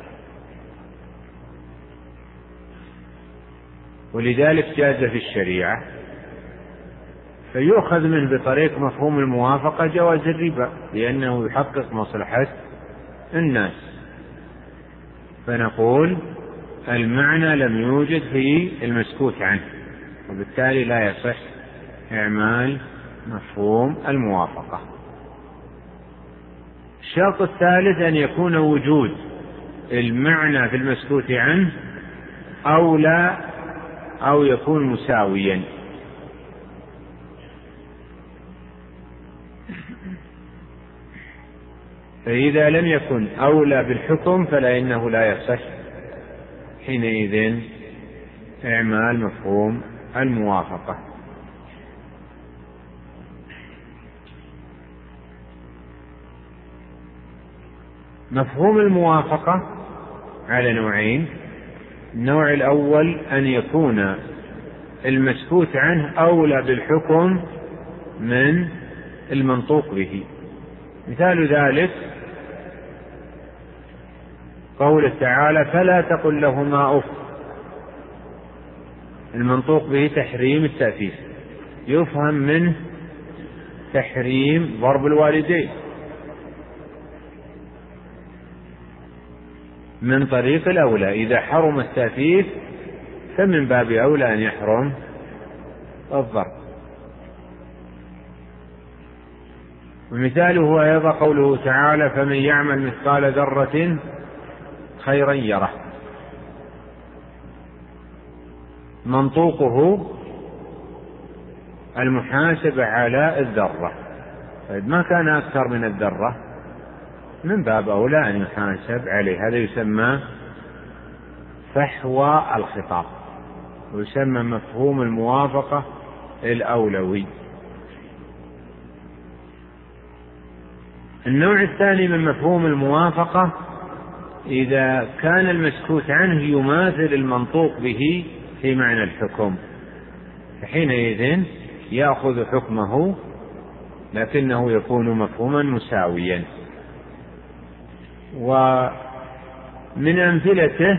ولذلك جاز في الشريعة، فيؤخذ منه بطريق مفهوم الموافقة جواز الربا لأنه يحقق مصلحة الناس. فنقول المعنى لم يوجد في المسكوت عنه، وبالتالي لا يصح إعمال مفهوم الموافقة. الشرط الثالث أن يكون وجود المعنى في المسكوت عنه أو لا أو يكون مساويا. فإذا لم يكن أولى بالحكم فلا إنه لا يصح حينئذ إعمال مفهوم الموافقة. مفهوم الموافقة على نوعين. النوع الأول أن يكون المسكوت عنه أولى بالحكم من المنطوق به. مثال ذلك قوله تعالى فلا تقل لهما أف. المنطوق به تحريم التأثير، يفهم منه تحريم ضرب الوالدين من طريق الأولى. إذا حرم التأثير فمن باب أولى أن يحرم الضرب. ومثاله أيضا قوله تعالى فمن يعمل مثقال ذرة خيرا يره. منطوقه المحاسبة على الذرة، فإذا ما كان أكثر من الذرة من باب أولى أن يحاسب عليه. هذا يسمى فحوى الخطاب، ويسمى مفهوم الموافقة الأولوي. النوع الثاني من مفهوم الموافقة إذا كان المسكوت عنه يماثل المنطوق به في معنى الحكم، فحينئذ يأخذ حكمه لكنه يكون مفهوما مساويا. ومن أمثلته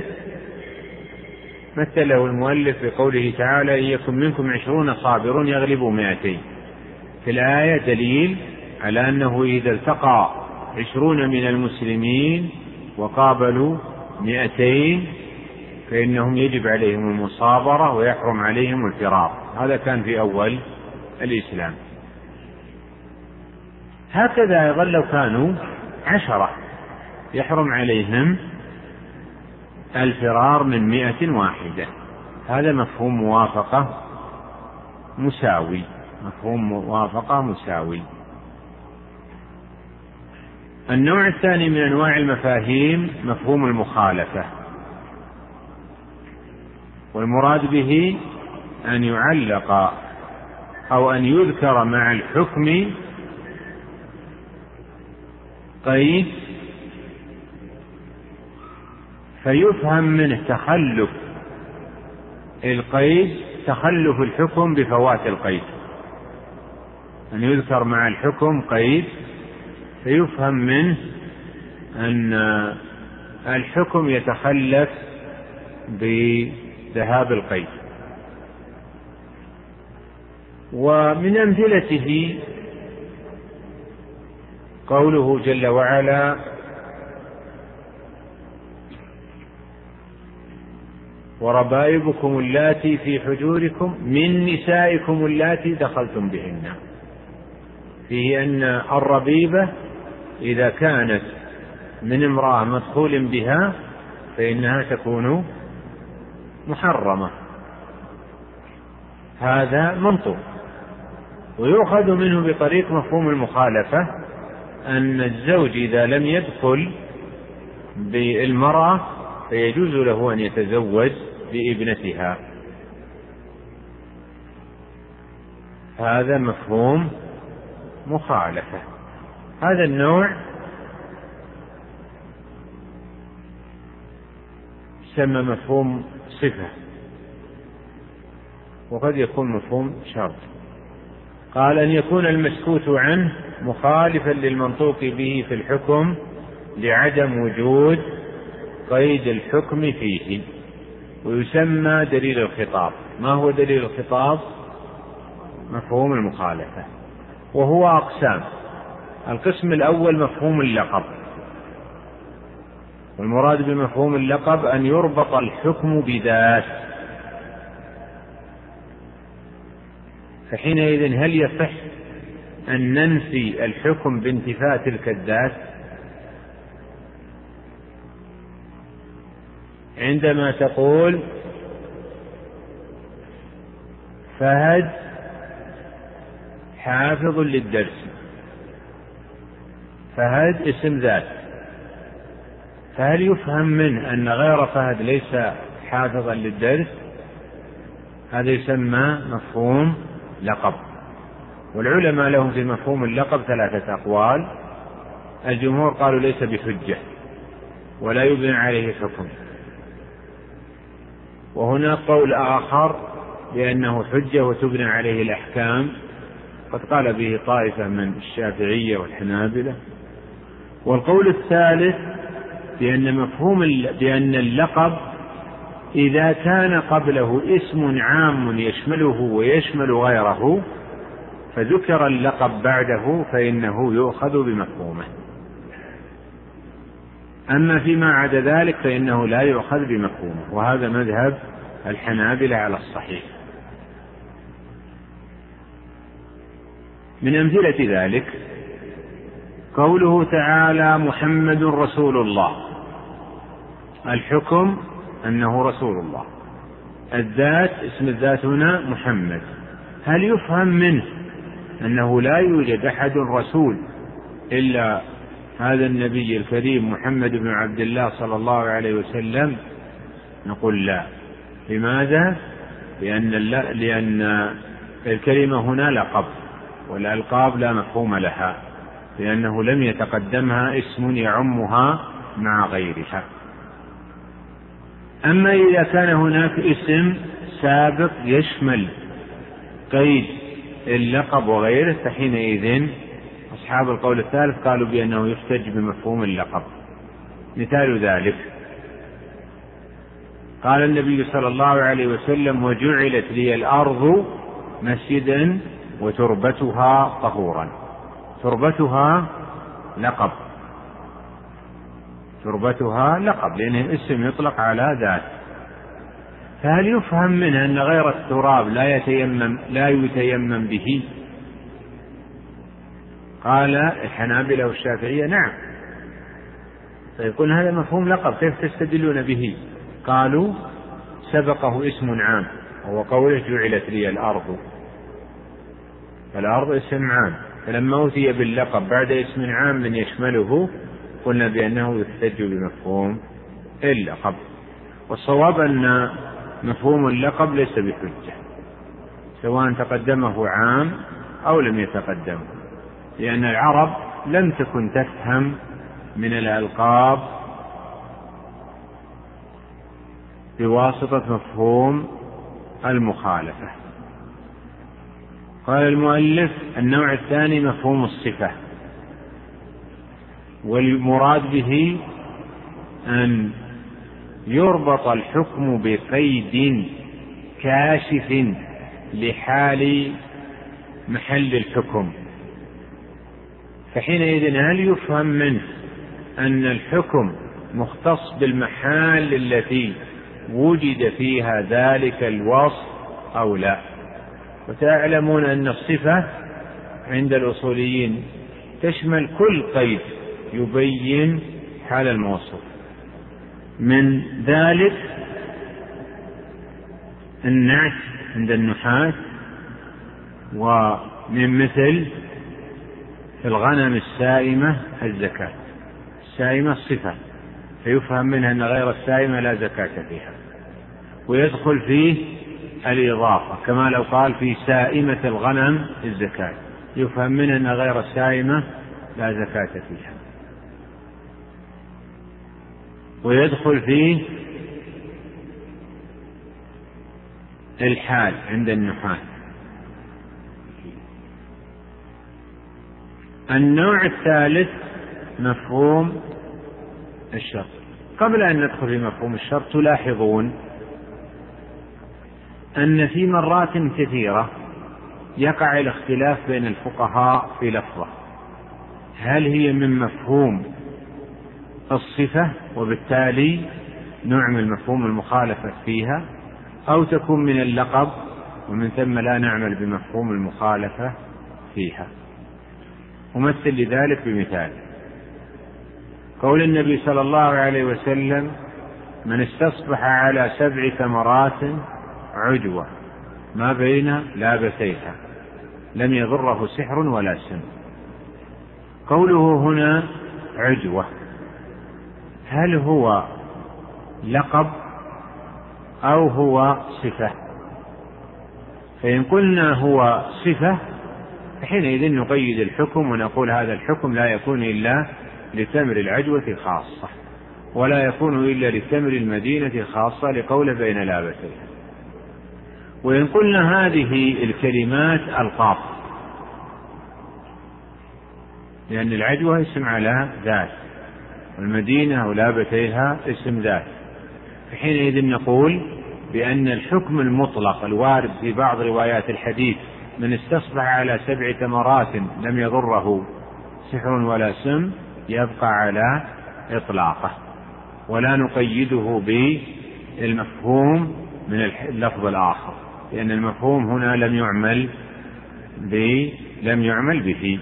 مثله المؤلف بقوله تعالى إن يكن منكم عشرون صابر يغلبوا مائتين. في الآية دليل على أنه إذا التقى عشرون من المسلمين وقابلوا مائتين فإنهم يجب عليهم المصابرة ويحرم عليهم الفرار. هذا كان في أول الإسلام. هكذا أيضا لو كانوا عشرة يحرم عليهم الفرار من مئة واحدة. هذا مفهوم موافقة مساوي، مفهوم موافقة مساوي. النوع الثاني من أنواع المفاهيم مفهوم المخالفة، والمراد به أن يعلق أو أن يذكر مع الحكم قيد فيفهم منه تخلف القيد تخلف الحكم بفوات القيد. أن يذكر مع الحكم قيد فيفهم منه أن الحكم يتخلف بذهاب القيد. ومن أمثلته قوله جل وعلا وربائبكم اللاتي في حجوركم من نسائكم اللاتي دخلتم بهن. فيه أن الربيبة إذا كانت من امرأة مدخول بها فإنها تكون محرمة. هذا منطق. ويؤخذ منه بطريق مفهوم المخالفة أن الزوج إذا لم يدخل بالمرأة فيجوز له أن يتزوج بابنتها. هذا مفهوم مخالفة. هذا النوع يسمى مفهوم صفة، وقد يكون مفهوم شرط. قال أن يكون المسكوت عنه مخالفا للمنطوق به في الحكم لعدم وجود قيد الحكم فيه، ويسمى دليل الخطاب. ما هو دليل الخطاب؟ مفهوم المخالفة، وهو أقسام. القسم الأول مفهوم اللقب، والمراد بمفهوم اللقب أن يربط الحكم بذات، فحينئذ هل يصح أن ننفي الحكم بانتفاء تلك الذات؟ عندما تقول فهد حافظ للدرس، فهد اسم ذات، فهل يفهم منه أن غير فهد ليس حافظا للدرس؟ هذا يسمى مفهوم لقب. والعلماء لهم في مفهوم اللقب ثلاثة أقوال. الجمهور قالوا ليس بحجة ولا يبنى عليه حكم، وهناك قول آخر بأنه حجة وتبنى عليه الأحكام، قد قال به طائفة من الشافعية والحنابلة. والقول الثالث بأن مفهوم بأن اللقب إذا كان قبله اسم عام يشمله ويشمل غيره فذكر اللقب بعده فإنه يؤخذ بمفهومه، أما فيما عدا ذلك فإنه لا يؤخذ بمفهومه، وهذا مذهب الحنابلة على الصحيح. من أمثلة ذلك قوله تعالى محمد رسول الله، الحكم أنه رسول الله، الذات اسم الذات هنا محمد، هل يفهم منه أنه لا يوجد أحد رسول إلا هذا النبي الكريم محمد بن عبد الله صلى الله عليه وسلم؟ نقول لا. لماذا؟ لأن, لأن الكلمة هنا لقب، والألقاب لا مفهوم لها، لأنه لم يتقدمها اسم يعمها مع غيرها. أما إذا كان هناك اسم سابق يشمل قيد اللقب وغيره فحينئذ أصحاب القول الثالث قالوا بأنه يحتج بمفهوم اللقب. مثال ذلك قال النبي صلى الله عليه وسلم وجعلت لي الأرض مسجدا وتربتها طهورا. تربتها لقب، تربتها لقب لأنه اسم يطلق على ذات، فهل يفهم منه أن غير التراب لا يتيمم لا يتيمم به؟ قال الحنابلة والشافعية نعم. فيكون هذا مفهوم لقب، كيف تستدلون به؟ قالوا سبقه اسم عام وهو قوله جعلت لي الأرض، فالأرض اسم عام، فلما أوتي باللقب بعد اسم عام يشمله قلنا بأنه يحتج بمفهوم اللقب. والصواب أن مفهوم اللقب ليس بحجة سواء تقدمه عام أو لم يتقدمه، لأن العرب لم تكن تفهم من الألقاب بواسطة مفهوم المخالفة. قال المؤلف النوع الثاني مفهوم الصفة، والمراد به أن يربط الحكم بقيد كاشف لحال محل الحكم، فحينئذ هل يفهم منه أن الحكم مختص بالمحال التي وجد فيها ذلك الوصف أو لا؟ وتعلمون أن الصفة عند الأصوليين تشمل كل قيد يبين حال الموصوف، من ذلك النعت عند النحاة، ومن مثل في الغنم السائمة الزكاة. السائمة الصفة فيفهم منها أن غير السائمة لا زكاة فيها، ويدخل فيه الإضافة كما لو قال في سائمة الغنم الزكاة، يفهم منها أن غير السائمة لا زكاة فيها. ويدخل فيه الحال عند النحاة. النوع الثالث مفهوم الشرط. قبل أن ندخل في مفهوم الشرط تلاحظون أن في مرات كثيرة يقع الاختلاف بين الفقهاء في لفظة، هل هي من مفهوم الصفة وبالتالي نعمل مفهوم المخالفة فيها، أو تكون من اللقب ومن ثم لا نعمل بمفهوم المخالفة فيها. أمثل لذلك بمثال قول النبي صلى الله عليه وسلم: من استصبح على سبع ثمرات عجوة ما بين لابتيها لم يضره سحر ولا سم. قوله هنا عجوة هل هو لقب أو هو صفة؟ فإن قلنا هو صفة فحينئذ نقيد الحكم ونقول هذا الحكم لا يكون إلا لتمر العجوة خاصة، ولا يكون إلا لتمر المدينة خاصة لقول بين لابتيها. وإن قلنا هذه الكلمات ألقاب، لأن العجوة اسم على ذات والمدينة ولابتيها اسم ذات، فحينئذ نقول بأن الحكم المطلق الوارد في بعض روايات الحديث من استصبح على سبع ثمرات لم يضره سحر ولا سم يبقى على إطلاقه، ولا نقيده بالمفهوم من اللفظ الآخر، لأن المفهوم هنا لم يعمل به لم يعمل به.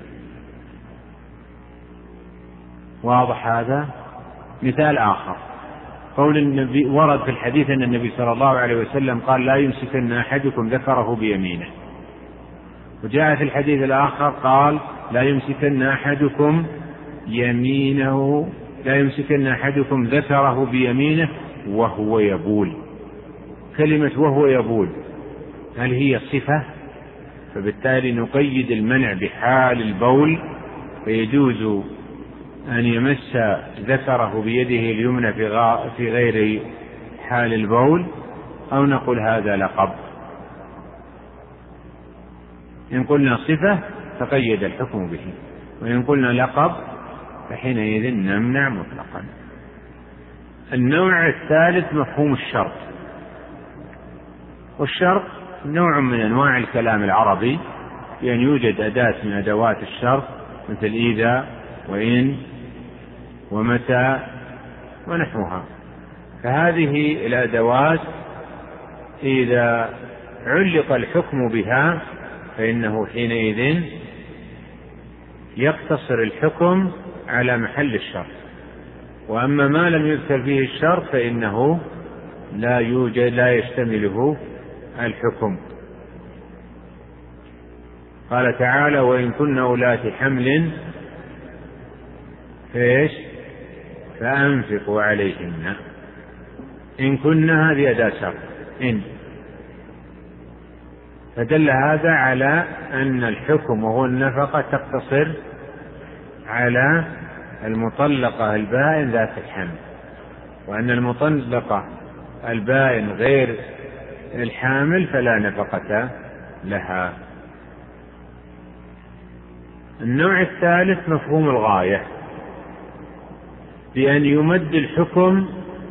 واضح هذا؟ مثال آخر قول النبي ورد في الحديث أن النبي صلى الله عليه وسلم قال: لا يمسكن أحدكم ذكره بيمينه. وجاء في الحديث الآخر قال: لا يمسكن أحدكم يمينه لا يمسكن أحدكم ذكره بيمينه وهو يبول. كلمة وهو يبول هل هي صفة؟ فبالتالي نقيد المنع بحال البول، فيجوز أن يمس ذكره بيده اليمنى في غير حال البول، أو نقول هذا لقب. إن قلنا صفة تقيد الحكم به، وإن قلنا لقب فحينئذ نمنع مطلقا. النوع الثالث مفهوم الشرط. والشرط نوع من أنواع الكلام العربي، بأن يوجد أداة من أدوات الشرط مثل إذا وإن ومتى ونحوها. فهذه الأدوات إذا علق الحكم بها فإنه حينئذ يقتصر الحكم على محل الشرط، وأما ما لم يذكر فيه الشرط فإنه لا يوجد لا يشتمله الحكم. قال تعالى: وإن كن أولات حمل فإيش فأنفقوا عليهن. إن كن هذه أداة شرط إن، فدل هذا على أن الحكم وهو النفقة تقتصر على المطلقة البائن ذات الحمل، وأن المطلقة البائن غير الحامل فلا نفقة لها. النوع الثالث مفهوم الغاية، بأن يمد الحكم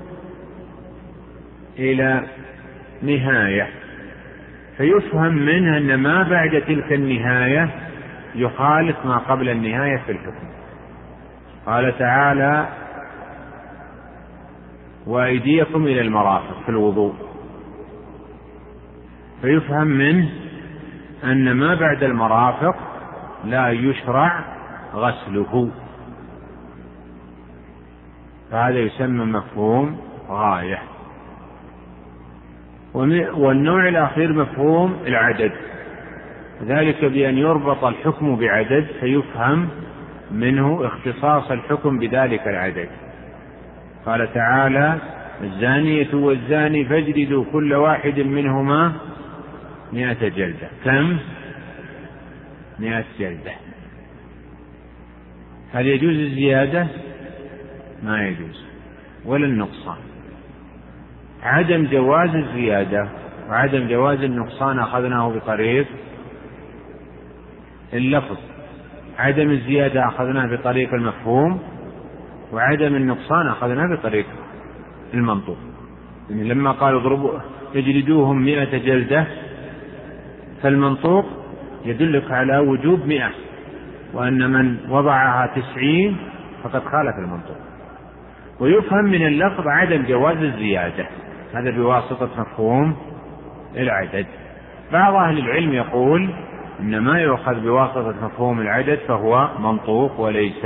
إلى نهاية، فيفهم منه أن ما بعد تلك النهاية يخالف ما قبل النهاية في الحكم. قال تعالى: وأيديكم إلى المرافق في الوضوء، فيفهم منه أن ما بعد المرافق لا يشرع غسله، فهذا يسمى مفهوم غاية. والنوع الأخير مفهوم العدد، ذلك بأن يربط الحكم بعدد فيفهم منه اختصاص الحكم بذلك العدد. قال تعالى: الزانية والزاني فاجلدوا كل واحد منهما مئة جلدة. كم؟ مئة جلدة. هل يجوز الزيادة؟ ما يجوز، ولا النقصان. عدم جواز الزيادة وعدم جواز النقصان أخذناه بطريق اللفظ، عدم الزيادة أخذناه بطريق المفهوم، وعدم النقصان أخذناه بطريق المنطوق. يعني لما قالوا اضربوا اجلدوهم مئة جلدة، فالمنطوق يدلك على وجوب مئة، وأن من وضعها تسعين فقد خالف المنطوق. ويفهم من اللفظ عدم جواز الزيادة، هذا بواسطة مفهوم العدد. بعض أهل العلم يقول إن ما يؤخذ بواسطة مفهوم العدد فهو منطوق وليس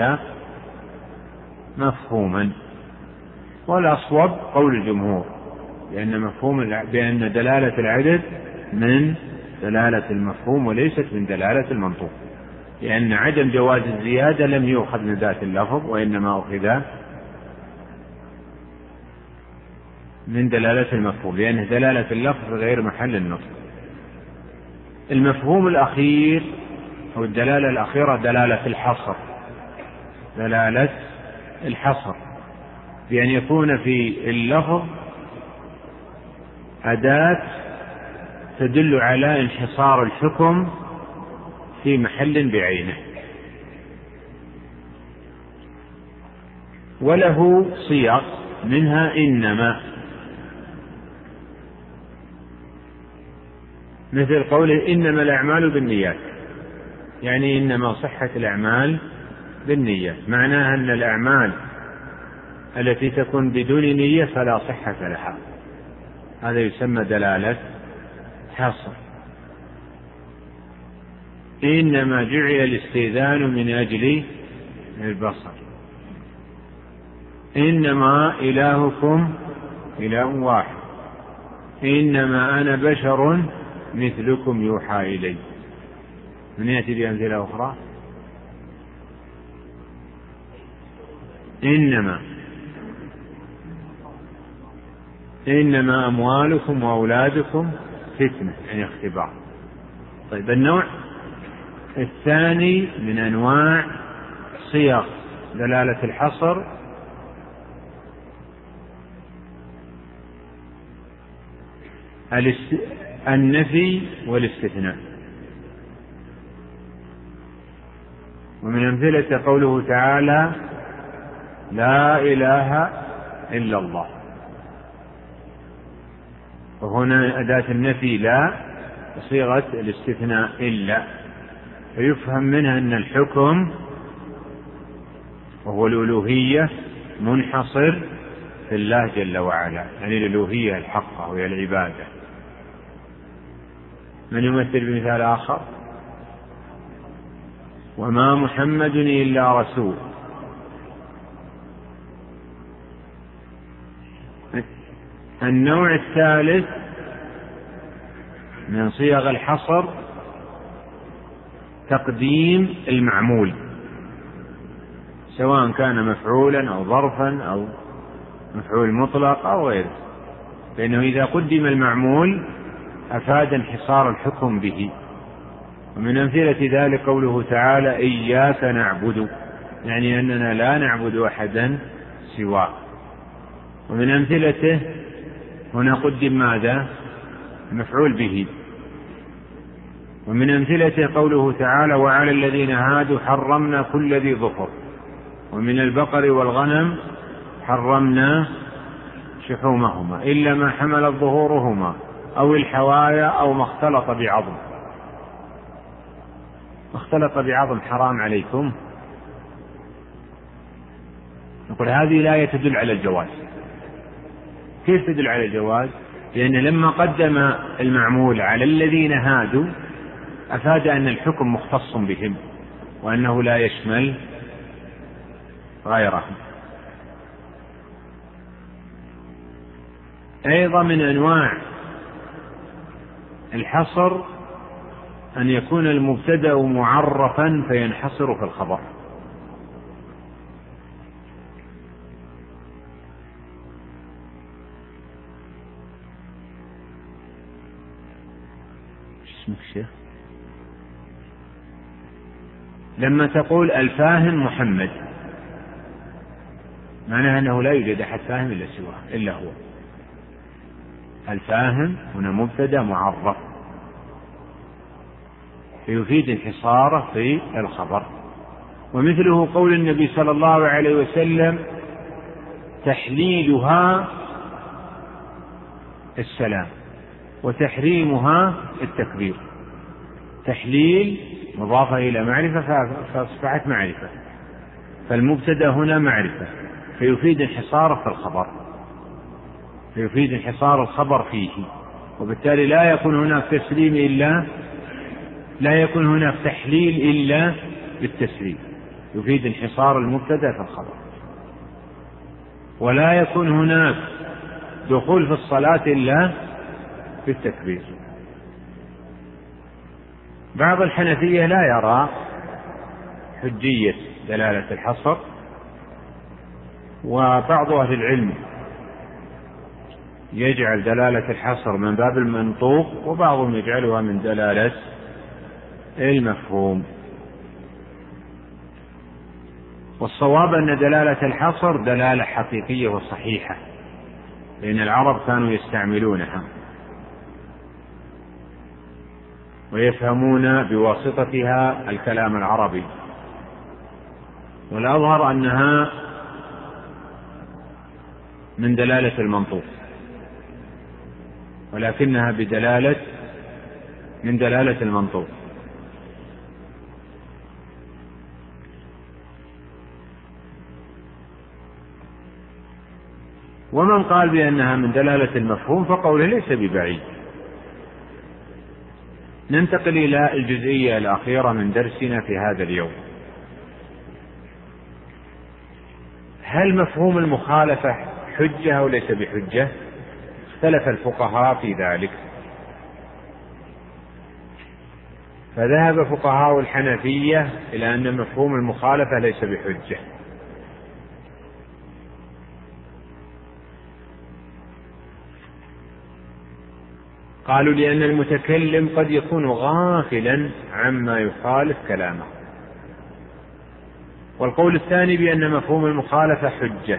مفهوما، والأصوب قول الجمهور بأن مفهوم بأن دلالة العدد من دلالة المفهوم وليست من دلالة المنطوق، لأن عدم جواز الزيادة لم يؤخذ من ذات اللفظ وإنما أخذ من دلالة المفهوم، لأن دلالة اللفظ غير محل النطق. المفهوم الأخير أو الدلالة الأخيرة دلالة الحصر، دلالة الحصر بأن يكون في اللفظ أداة تدل على انحصار الحكم في محل بعينه، وله صيغ منها إنما، مثل قوله إنما الأعمال بالنيات، يعني إنما صحة الأعمال بالنيات، معناها أن الأعمال التي تكون بدون نية فلا صحة لها، هذا يسمى دلالة حصر. إنما جعل الاستئذان من أجل البصر، إنما إلهكم إله واحد، إنما أنا بشر مثلكم يوحى إلي. من يأتي بأمثلة أخرى؟ إنما إنما أموالكم وأولادكم فتنة، يعني اختبار. طيب النوع الثاني من أنواع صيغ دلالة الحصر النفي والاستثناء، ومن أمثلة قوله تعالى لا إله إلا الله، وهنا أداة النفي لا وصيغة الاستثناء إلا، فيفهم منها أن الحكم وهو الألوهية منحصر في الله جل وعلا، يعني الألوهية الحقة وهي العبادة. من يمثل بمثال آخر؟ وما محمد إلا رسول. النوع الثالث من صيغ الحصر تقديم المعمول، سواء كان مفعولا أو ظرفا أو مفعول مطلق أو غيره، لأنه إذا قدم المعمول أفاد انحصار الحكم به. ومن أمثلة ذلك قوله تعالى إياك نعبد، يعني أننا لا نعبد أحدا سواه. ومن أمثلته هنا قدم ماذا؟ مفعول به. ومن أمثلته قوله تعالى وعلى الذين هادوا حرمنا كل ذي ظفر، ومن البقر والغنم حرمنا شحومهما إلا ما حملت ظهورهما أو الحوايا أو ما اختلط بعظم. اختلط بعظم حرام عليكم، نقول هذه الآية تدل على الجواز. كيف تدل على الجواز؟ لأن لما قدم المعمول على الذين هادوا أفاد أن الحكم مختص بهم وأنه لا يشمل غيرهم. أيضا من أنواع الحصر أن يكون المبتدأ معرفا فينحصر في الخبر. اسمك شيخ؟ لما تقول الفاهم محمد معناها أنه لا يوجد أحد فاهم إلا سواه إلا هو. الفاهم هنا مبتدأ معرف فيفيد انحصاره في الخبر. ومثله قول النبي صلى الله عليه وسلم تحليلها السلام وتحريمها التكبير. تحليل مضافة إلى معرفة فأصبحت معرفة، فالمبتدأ هنا معرفة، فيفيد انحصاره في الخبر فيفيد انحصار الخبر فيه، وبالتالي لا يكون هناك تسليم إلا لا يكون هناك تحليل إلا بالتسليم، يفيد انحصار المبتدأ في الخبر. ولا يكون هناك دخول في الصلاة إلا بالتكبير. بعض الحنفية لا يرى حجية دلالة الحصر، وبعض أهل العلم يجعل دلالة الحصر من باب المنطوق، وبعضهم يجعلها من دلالة المفهوم. والصواب أن دلالة الحصر دلالة حقيقية وصحيحة، لأن العرب كانوا يستعملونها ويفهمون بواسطتها الكلام العربي، والأظهر أنها من دلالة المنطوق، ولكنها بدلالة من دلالة المنطوق. ومن قال بأنها من دلالة المفهوم فقوله ليس ببعيد. ننتقل إلى الجزئية الأخيرة من درسنا في هذا اليوم. هل مفهوم المخالفة حجة أو ليس بحجة؟ اختلف الفقهاء في ذلك، فذهب فقهاء الحنفية إلى أن مفهوم المخالفة ليس بحجة، قالوا لأن المتكلم قد يكون غافلا عما يخالف كلامه. والقول الثاني بأن مفهوم المخالفة حجة،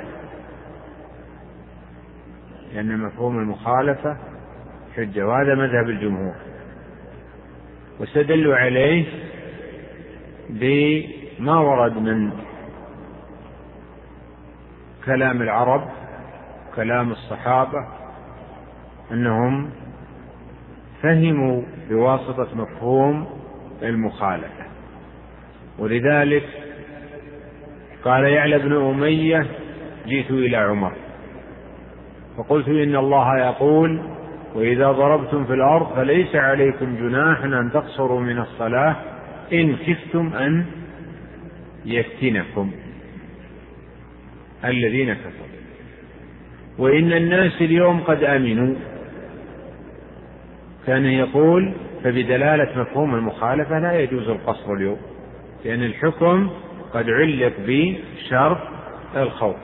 لأن مفهوم المخالفة حجة، وهذا مذهب الجمهور، واستدلوا عليه بما ورد من كلام العرب كلام الصحابة أنهم فهموا بواسطة مفهوم المخالفة. ولذلك قال يعلى بن أمية جئت إلى عمر فقلت إن الله يقول وإذا ضربتم في الأرض فليس عليكم جناح أن تقصروا من الصلاة إن خفتم أن يفتنكم الذين كفروا وإن الناس اليوم قد أمنوا. كان يقول فبدلالة مفهوم المخالفة لا يجوز القصر اليوم، لأن الحكم قد علق بشرط الخوف.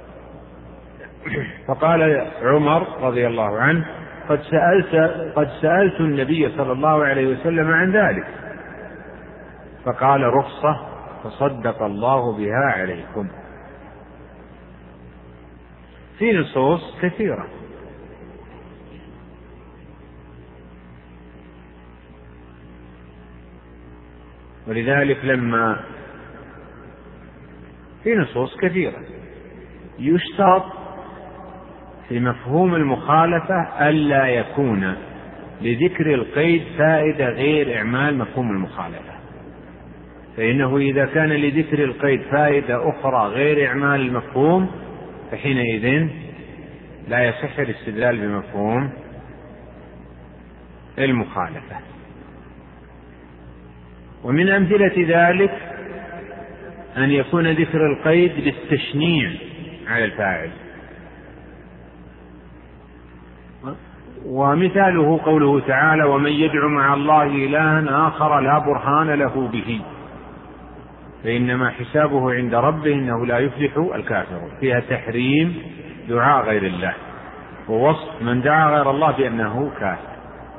فقال عمر رضي الله عنه قد سألت, قد سألت النبي صلى الله عليه وسلم عن ذلك فقال رخصة فصدق الله بها عليكم. في نصوص كثيرة ولذلك لما في نصوص كثيرة يشترط في مفهوم المخالفة ألا يكون لذكر القيد فائدة غير إعمال مفهوم المخالفة، فإنه إذا كان لذكر القيد فائدة أخرى غير إعمال المفهوم فحينئذ لا يصح الاستدلال بمفهوم المخالفة. ومن أمثلة ذلك أن يكون ذكر القيد للتشنيع على الفاعل، ومثاله قوله تعالى ومن يدع مع الله إلها آخر لا برهان له به فإنما حسابه عند ربه إنه لا يفلح الكافرون. فيها تحريم دعاء غير الله ووصف من دعا غير الله بأنه كافر،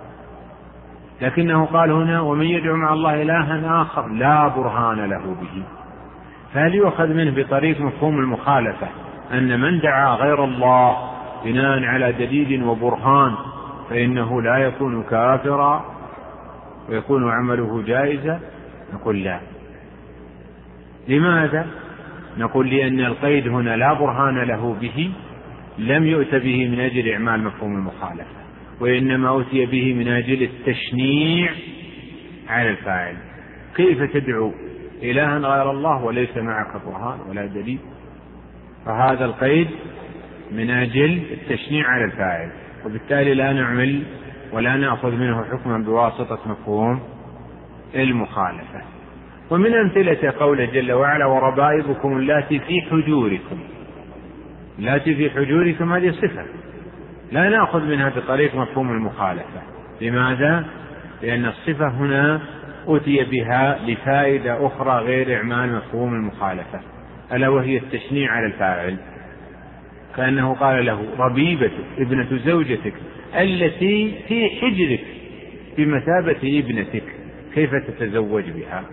لكنه قال هنا ومن يدع مع الله إلها آخر لا برهان له به. فهل يؤخذ منه بطريق مفهوم المخالفة أن من دعا غير الله بناء على دليل وبرهان فإنه لا يكون كافرا ويكون عمله جائزا؟ نقول لا. لماذا؟ نقول لأن القيد هنا لا برهان له به لم يؤت به من أجل إعمال مفهوم المخالفة، وإنما أتي به من أجل التشنيع على الفاعل. كيف تدعو إلها غير الله وليس معك برهان ولا دليل؟ فهذا القيد من أجل التشنيع على الفاعل، وبالتالي لا نعمل ولا نأخذ منه حكما بواسطة مفهوم المخالفة. ومن أمثلة قوله جل وعلا وربائبكم اللاتي في حجوركم، اللاتي في حجوركم هذه صفة لا نأخذ منها بطريق مفهوم المخالفة. لماذا؟ لأن الصفة هنا أتي بها لفائدة أخرى غير إعمال مفهوم المخالفة، ألا وهي التشنيع على الفاعل، كأنه قال له ربيبتك ابنة زوجتك التي في حجرك بمثابة ابنتك، كيف تتزوج بها؟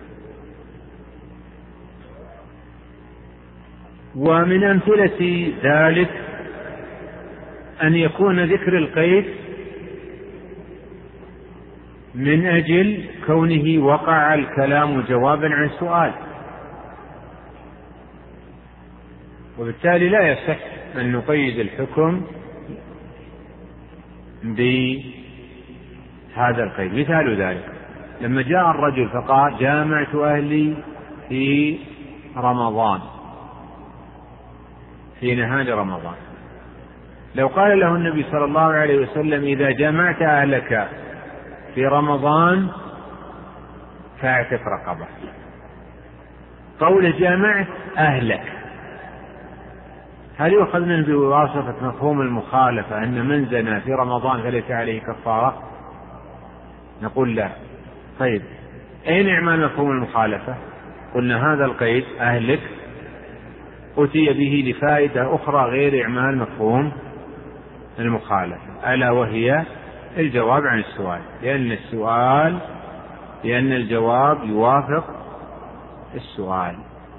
ومن أمثلة ذلك أن يكون ذكر القيد من أجل كونه وقع الكلام جوابا عن سؤال، وبالتالي لا يصح أن نقيد الحكم بهذا القيد. مثال ذلك لما جاء الرجل فقال جامعت أهلي في رمضان، في نهار رمضان، لو قال له النبي صلى الله عليه وسلم إذا جمعت أهلك في رمضان فاعتق رقبة، قول جامعت أهلك هل يؤخذ منه بواسطة مفهوم المخالفة أن من زنى في رمضان فليس عليه كفارة؟ نقول لا. طيب أين إعمال مفهوم المخالفة؟ قلنا هذا القيد أهلك أتي به لفائدة أخرى غير إعمال مفهوم المخالفة، ألا وهي الجواب عن السؤال، لأن السؤال لأن الجواب يوافق السؤال.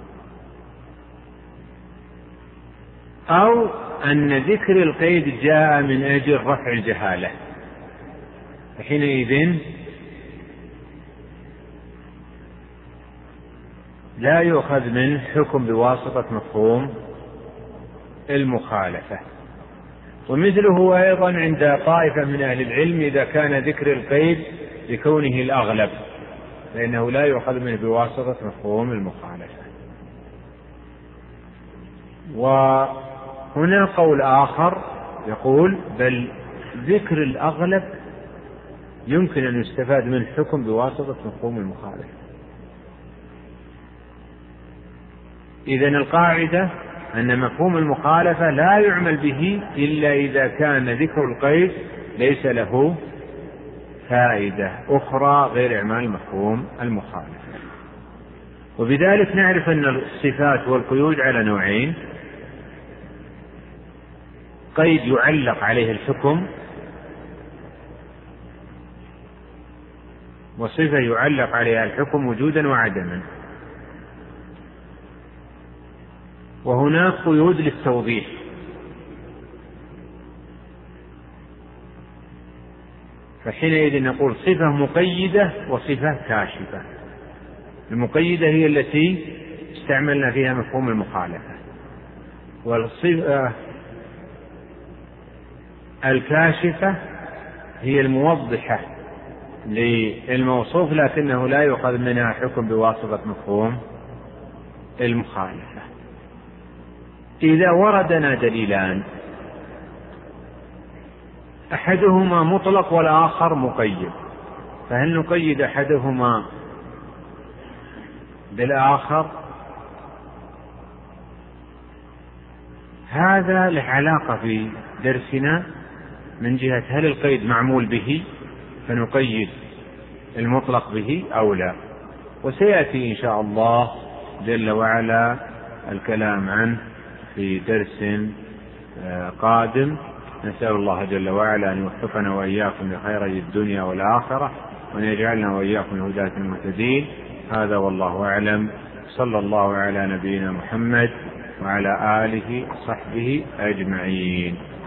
أو أن ذكر القيد جاء من أجل رفع الجهالة، فحينئذ لا يؤخذ منه حكم بواسطة مفهوم المخالفة. ومثله أيضا عند طائفة من أهل العلم إذا كان ذكر القيد لكونه الأغلب، لأنه لا يؤخذ منه بواسطة مفهوم المخالفة. وهنا قول آخر يقول بل ذكر الأغلب يمكن أن يستفاد من حكم بواسطة مفهوم المخالفة. إذن القاعدة أن مفهوم المخالفة لا يعمل به إلا إذا كان ذكر القيد ليس له فائدة أخرى غير إعمال مفهوم المخالفة. وبذلك نعرف أن الصفات والقيود على نوعين: قيد يعلق عليه الحكم، وصفة يعلق عليها الحكم وجودا وعدما. وهناك قيود للتوضيح، فحينئذ نقول صفة مقيدة وصفة كاشفة. المقيدة هي التي استعملنا فيها مفهوم المخالفة، والصفة الكاشفة هي الموضحة للموصوف لكنه لا يؤخذ منها حكم بواسطة مفهوم المخالفة. إذا وردنا دليلان أحدهما مطلق والآخر مقيد، فهل نقيد أحدهما بالآخر؟ هذا له علاقة في درسنا من جهة هل القيد معمول به فنقيد المطلق به أو لا، وسيأتي إن شاء الله جل وعلا الكلام عنه في درس قادم. نسأل الله جل وعلا أن يوفقنا وإياكم لخيري الدنيا والآخرة، وأن يجعلنا وإياكم الهداة المهتدين. هذا والله أعلم. صلى الله على نبينا محمد وعلى آله وصحبه أجمعين.